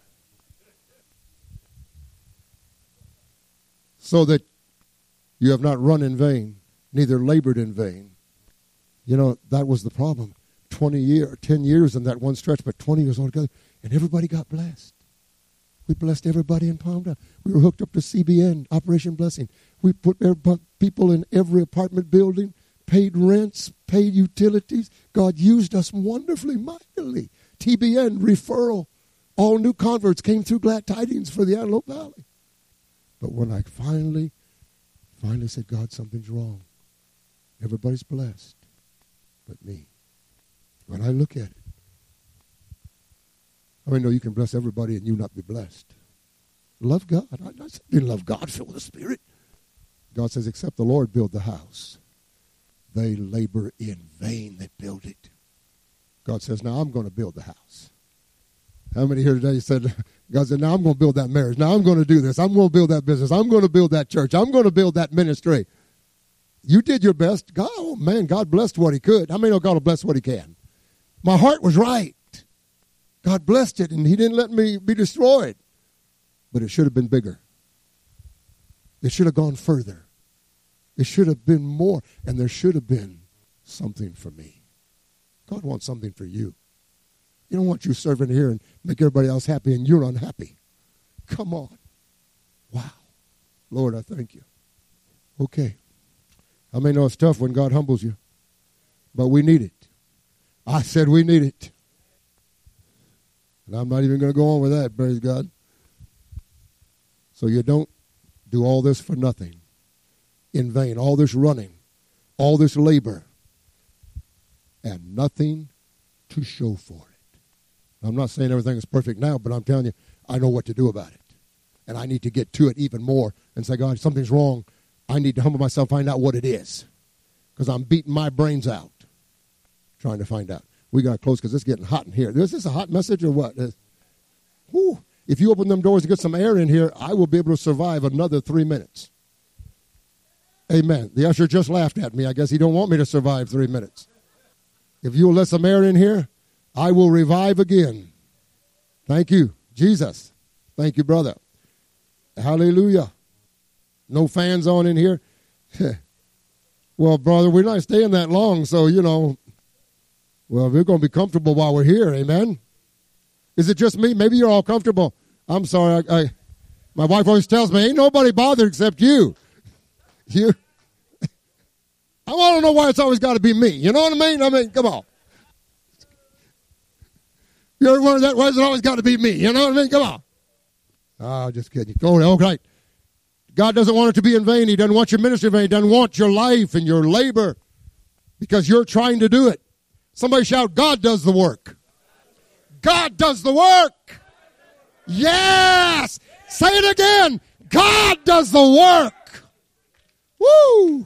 So that you have not run in vain, neither labored in vain. You know, that was the problem. 10 years in that one stretch, but 20 years altogether. And everybody got blessed. We blessed everybody in Palmdale. We were hooked up to CBN, Operation Blessing. We put people in every apartment building, paid rents, paid utilities. God used us wonderfully, mightily. TBN, referral. All new converts came through Glad Tidings for the Antelope Valley. But when I finally said, God, something's wrong. Everybody's blessed but me. When I look at it, I know you can bless everybody and you not be blessed. Love God. I didn't love God, filled with the Spirit. God says, except the Lord build the house, they labor in vain that build it. God says, now I'm going to build the house. How many here today said, God said, now I'm going to build that marriage. Now I'm going to do this. I'm going to build that business. I'm going to build that church. I'm going to build that ministry. You did your best. God, oh man, God blessed what he could. How many know God will bless what he can? My heart was right. God blessed it, and he didn't let me be destroyed. But it should have been bigger. It should have gone further. It should have been more, and there should have been something for me. God wants something for you. He don't want you serving here and make everybody else happy, and you're unhappy. Come on. Wow. Lord, I thank you. Okay. I may know it's tough when God humbles you, but we need it. I said we need it. And I'm not even going to go on with that, praise God. So you don't do all this for nothing, in vain, all this running, all this labor, and nothing to show for it. I'm not saying everything is perfect now, but I'm telling you, I know what to do about it. And I need to get to it even more and say, God, something's wrong. I need to humble myself, find out what it is. Because I'm beating my brains out trying to find out. We got to close because it's getting hot in here. Is this a hot message or what? If you open them doors and get some air in here, I will be able to survive another 3 minutes. Amen. The usher just laughed at me. I guess he don't want me to survive 3 minutes. If you will let some air in here, I will revive again. Thank you, Jesus. Thank you, brother. Hallelujah. No fans on in here? Well, brother, we're not staying that long, so, well, we're going to be comfortable while we're here, amen? Is it just me? Maybe you're all comfortable. I'm sorry. My wife always tells me, ain't nobody bothered except you. You. I want to know why it's always got to be me. You know what I mean? Come on. You ever wondered that? Why is it always got to be me? You know what I mean? Come on. Oh, just kidding. Okay. God doesn't want it to be in vain. He doesn't want your ministry in vain. He doesn't want your life and your labor because you're trying to do it. Somebody shout, God does the work. God does the work. Yes. Say it again. God does the work. Woo.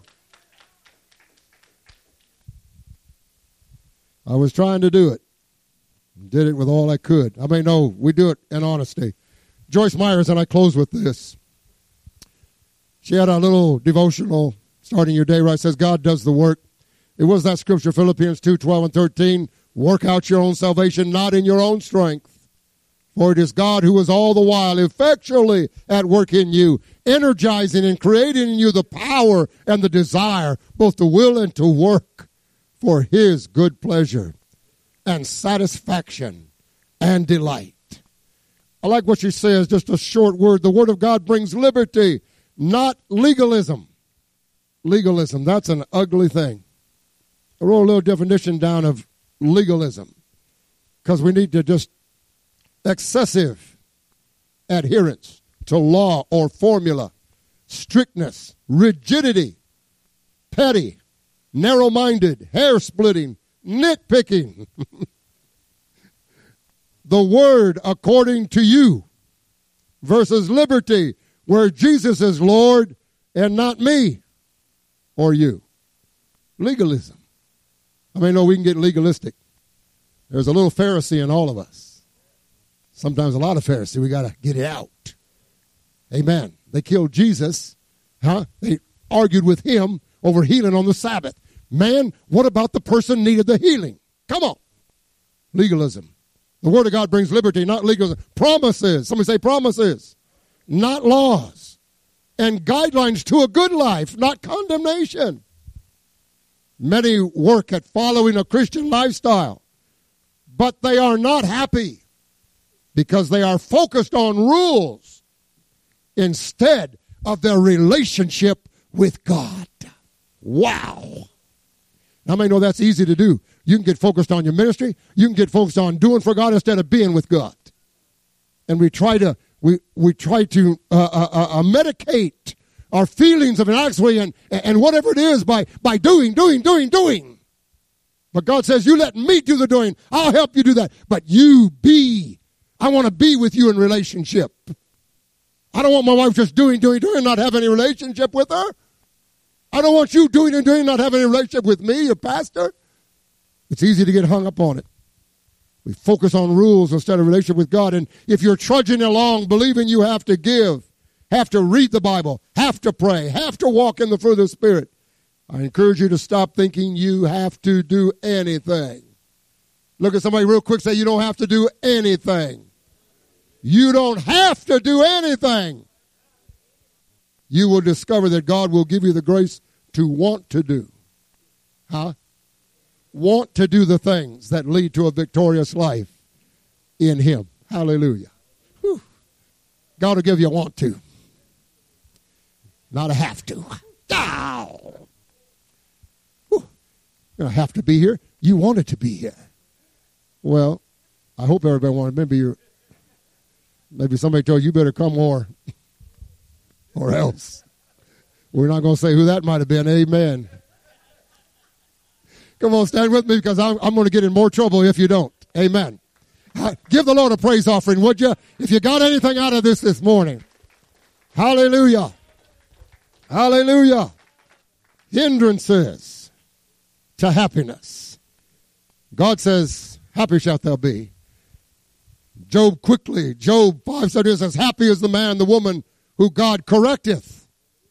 I was trying to do it. Did it with all I could. I mean, no, we do it in honesty. Joyce Myers, and I close with this. She had a little devotional starting your day right. It says, God does the work. It was that scripture, Philippians 2:12 and 13. Work out your own salvation, not in your own strength. For it is God who is all the while effectually at work in you, energizing and creating in you the power and the desire, both to will and to work for his good pleasure and satisfaction and delight. I like what she says, just a short word. The word of God brings liberty, not legalism. Legalism, that's an ugly thing. I wrote a little definition down of legalism because we need to just excessive adherence to law or formula, strictness, rigidity, petty, narrow-minded, hair-splitting, nitpicking. The word according to you versus liberty, where Jesus is Lord and not me or you. Legalism. I mean, no, we can get legalistic. There's a little Pharisee in all of us. Sometimes a lot of Pharisee. We got to get it out. Amen. They killed Jesus. They argued with him over healing on the Sabbath. Man, what about the person needed the healing? Come on. Legalism. The Word of God brings liberty, not legalism. Promises. Somebody say promises. Not laws. And guidelines to a good life, not condemnation. Many work at following a Christian lifestyle, but they are not happy because they are focused on rules instead of their relationship with God. Wow. How many know that's easy to do? You can get focused on your ministry. You can get focused on doing for God instead of being with God. And we try to medicate our feelings of inadequacy and whatever it is by doing. But God says, you let me do the doing. I'll help you do that. But you be. I want to be with you in relationship. I don't want my wife just doing, and not have any relationship with her. I don't want you doing, not having any relationship with me, your pastor. It's easy to get hung up on it. We focus on rules instead of relationship with God. And if you're trudging along believing you have to give, have to read the Bible, have to pray, have to walk in the fruit of the Spirit, I encourage you to stop thinking you have to do anything. Look at somebody real quick, say, you don't have to do anything. You don't have to do anything. You will discover that God will give you the grace to want to do. Want to do the things that lead to a victorious life in Him. Hallelujah. Whew. God will give you a want to, not a have to. Oh. You don't have to be here. You wanted to be here. Well, I hope everybody wanted. Maybe somebody told you better come or else. We're not going to say who that might have been. Amen. Come on, stand with me because I'm going to get in more trouble if you don't. Amen. Give the Lord a praise offering, would you? If you got anything out of this morning. Hallelujah. Hallelujah. Hindrances to happiness. God says, happy shalt thou be. Job 5:17 says, happy is the man, the woman who God correcteth.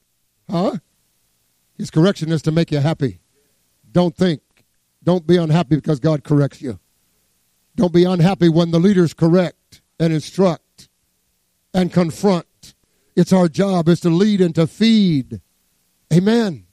His correction is to make you happy. Don't be unhappy because God corrects you. Don't be unhappy when the leaders correct and instruct and confront. It's our job is to lead and to feed. Amen.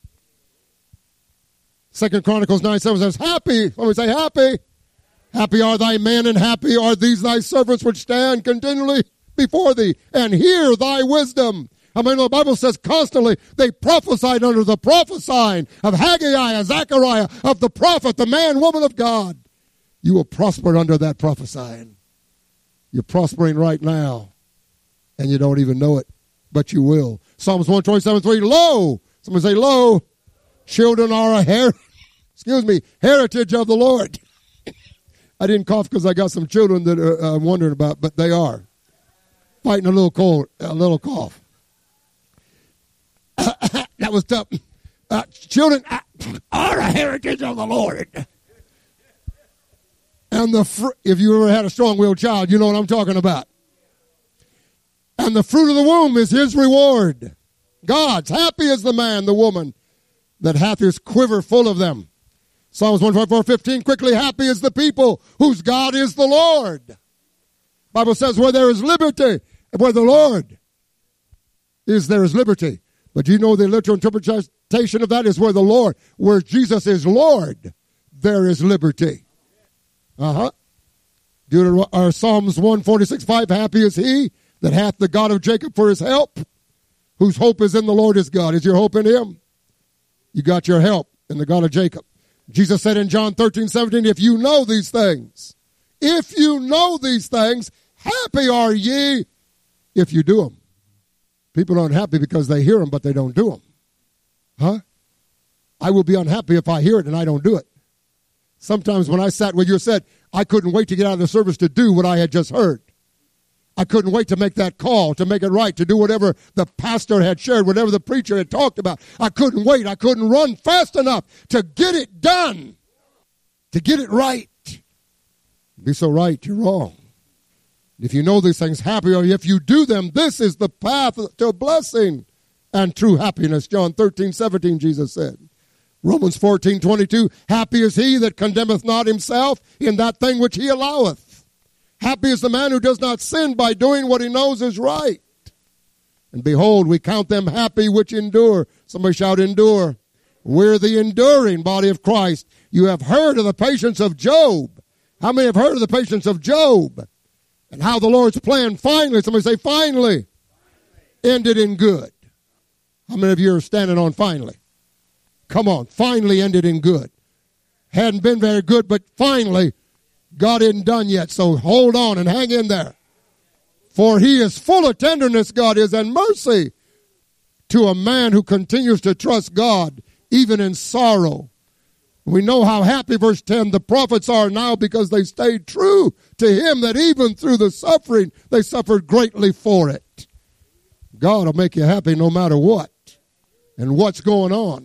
2 Chronicles 9:7 says, happy. Let me say happy. Happy are thy men and happy are these thy servants which stand continually before thee and hear thy wisdom. I mean, the Bible says constantly they prophesied under the prophesying of Haggai and Zechariah, of the prophet, the man, woman of God. You will prosper under that prophesying. You're prospering right now, and you don't even know it, but you will. Psalms 127:3, lo, somebody say, lo, children are a heritage of the Lord. I didn't cough because I got some children that I'm wondering about, but they are fighting a little cough. That was tough. Children are a heritage of the Lord. And if you ever had a strong-willed child, you know what I'm talking about. And the fruit of the womb is his reward. God's. Happy is the man, the woman, that hath his quiver full of them. Psalms 144:15, quickly happy is the people whose God is the Lord. Bible says where there is liberty, where the Lord is, there is liberty. But you know the literal interpretation of that is where Jesus is Lord, there is liberty. Psalms 146:5, happy is he that hath the God of Jacob for his help, whose hope is in the Lord his God. Is your hope in him? You got your help in the God of Jacob. Jesus said in John 13:17, if you know these things, happy are ye if you do them. People aren't happy because they hear them, but they don't do them. I will be unhappy if I hear it and I don't do it. Sometimes when I sat where you said, I couldn't wait to get out of the service to do what I had just heard. I couldn't wait to make that call, to make it right, to do whatever the pastor had shared, whatever the preacher had talked about. I couldn't wait. I couldn't run fast enough to get it done, to get it right. Be so right, you're wrong. If you know these things, happy are you if you do them. This is the path to blessing and true happiness. John 13:17, Jesus said. Romans 14:22, happy is he that condemneth not himself in that thing which he alloweth. Happy is the man who does not sin by doing what he knows is right. And behold, we count them happy which endure. Somebody shout, endure. We're the enduring body of Christ. You have heard of the patience of Job. How many have heard of the patience of Job? And how the Lord's plan finally, somebody say finally, ended in good. How many of you are standing on finally? Come on, finally ended in good. Hadn't been very good, but finally, God isn't done yet. So hold on and hang in there. For he is full of tenderness, God is, and mercy to a man who continues to trust God, even in sorrow. We know how happy, verse 10, the prophets are now because they stayed true to him, that even through the suffering, they suffered greatly for it. God will make you happy no matter what and what's going on.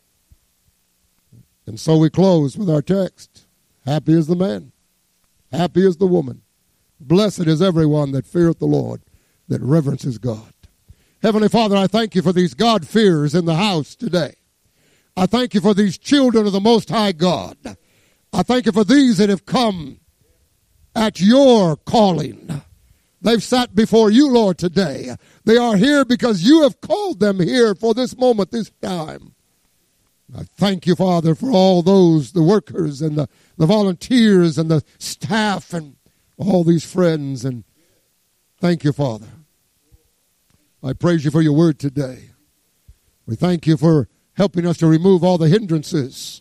And so we close with our text. Happy is the man. Happy is the woman. Blessed is everyone that feareth the Lord, that reverences God. Heavenly Father, I thank you for these God-fearers in the house today. I thank you for these children of the Most High God. I thank you for these that have come at your calling. They've sat before you, Lord, today. They are here because you have called them here for this moment, this time. I thank you, Father, for all those, the workers and the volunteers and the staff and all these friends. And thank you, Father. I praise you for your word today. We thank you for helping us to remove all the hindrances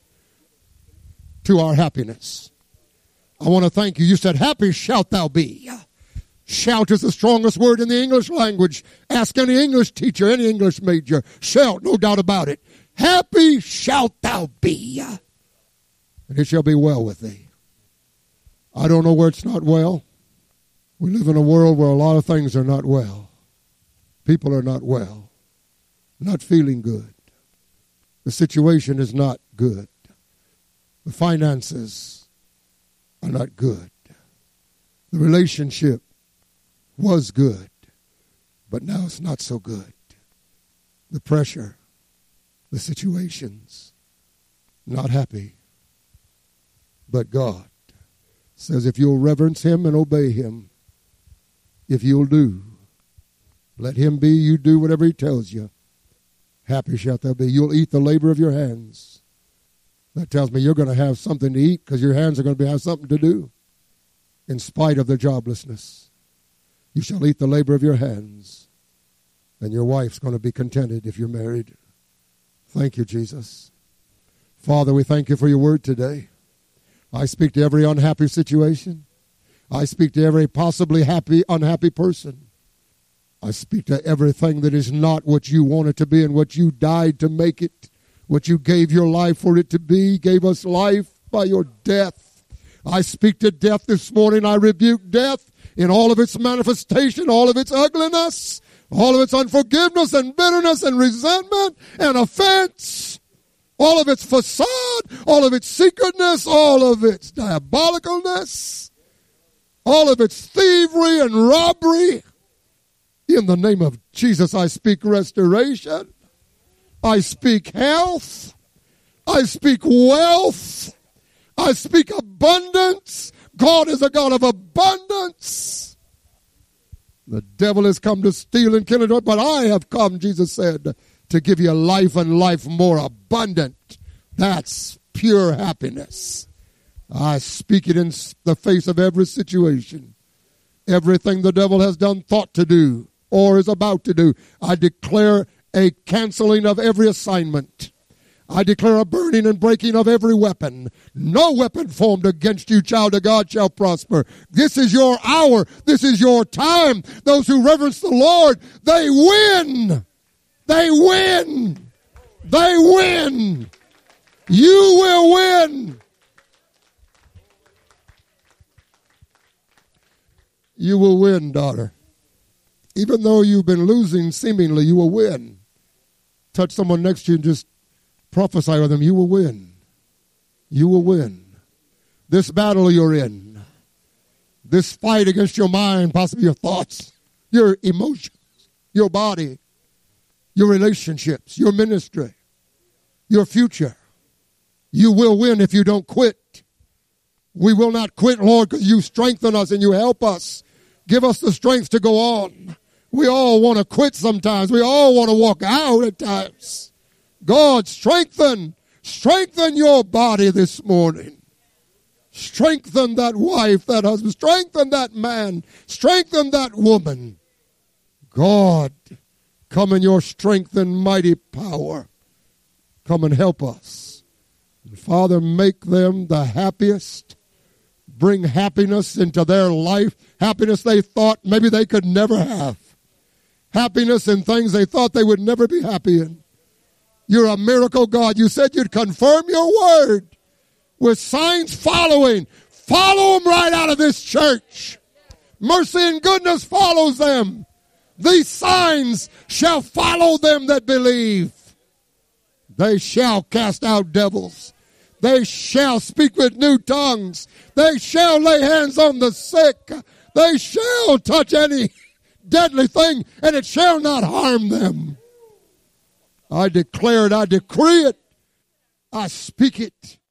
to our happiness. I want to thank you. You said, happy shalt thou be. Shout is the strongest word in the English language. Ask any English teacher, any English major. Shout, no doubt about it. Happy shalt thou be, and it shall be well with thee. I don't know where it's not well. We live in a world where a lot of things are not well. People are not well, not feeling good. The situation is not good. The finances are not good. The relationship was good, but now it's not so good. The pressure, the situations, not happy. But God says if you'll reverence him and obey him, if you'll let him be, you do whatever he tells you. Happy shalt thou be. You'll eat the labor of your hands. That tells me you're going to have something to eat because your hands are going to have something to do in spite of the joblessness. You shall eat the labor of your hands, and your wife's going to be contented if you're married. Thank you, Jesus. Father, we thank you for your word today. I speak to every unhappy situation. I speak to every possibly unhappy person. I speak to everything that is not what you want it to be and what you died to make it, what you gave your life for it to be, gave us life by your death. I speak to death this morning. I rebuke death in all of its manifestation, all of its ugliness, all of its unforgiveness and bitterness and resentment and offense, all of its facade, all of its secretness, all of its diabolicalness, all of its thievery and robbery. In the name of Jesus, I speak restoration. I speak health. I speak wealth. I speak abundance. God is a God of abundance. The devil has come to steal and kill and destroy, but I have come, Jesus said, to give you life and life more abundant. That's pure happiness. I speak it in the face of every situation. Everything the devil has done, thought to do, or is about to do, I declare a canceling of every assignment. I declare a burning and breaking of every weapon. No weapon formed against you, child of God, shall prosper. This is your hour. This is your time. Those who reverence the Lord, they win. They win. They win. You will win. You will win, daughter. Even though you've been losing seemingly, you will win. Touch someone next to you and just prophesy with them. You will win. You will win. This battle you're in, this fight against your mind, possibly your thoughts, your emotions, your body, your relationships, your ministry, your future. You will win if you don't quit. We will not quit, Lord, because you strengthen us and you help us. Give us the strength to go on. We all want to quit sometimes. We all want to walk out at times. God, strengthen your body this morning. Strengthen that wife, that husband. Strengthen that man. Strengthen that woman. God, come in your strength and mighty power. Come and help us. And Father, make them the happiest. Bring happiness into their life. Happiness they thought maybe they could never have. Happiness in things they thought they would never be happy in. You're a miracle God. You said you'd confirm your word with signs following. Follow them right out of this church. Mercy and goodness follows them. These signs shall follow them that believe. They shall cast out devils. They shall speak with new tongues. They shall lay hands on the sick. They shall touch any deadly thing, and it shall not harm them. I declare it, I decree it, I speak it.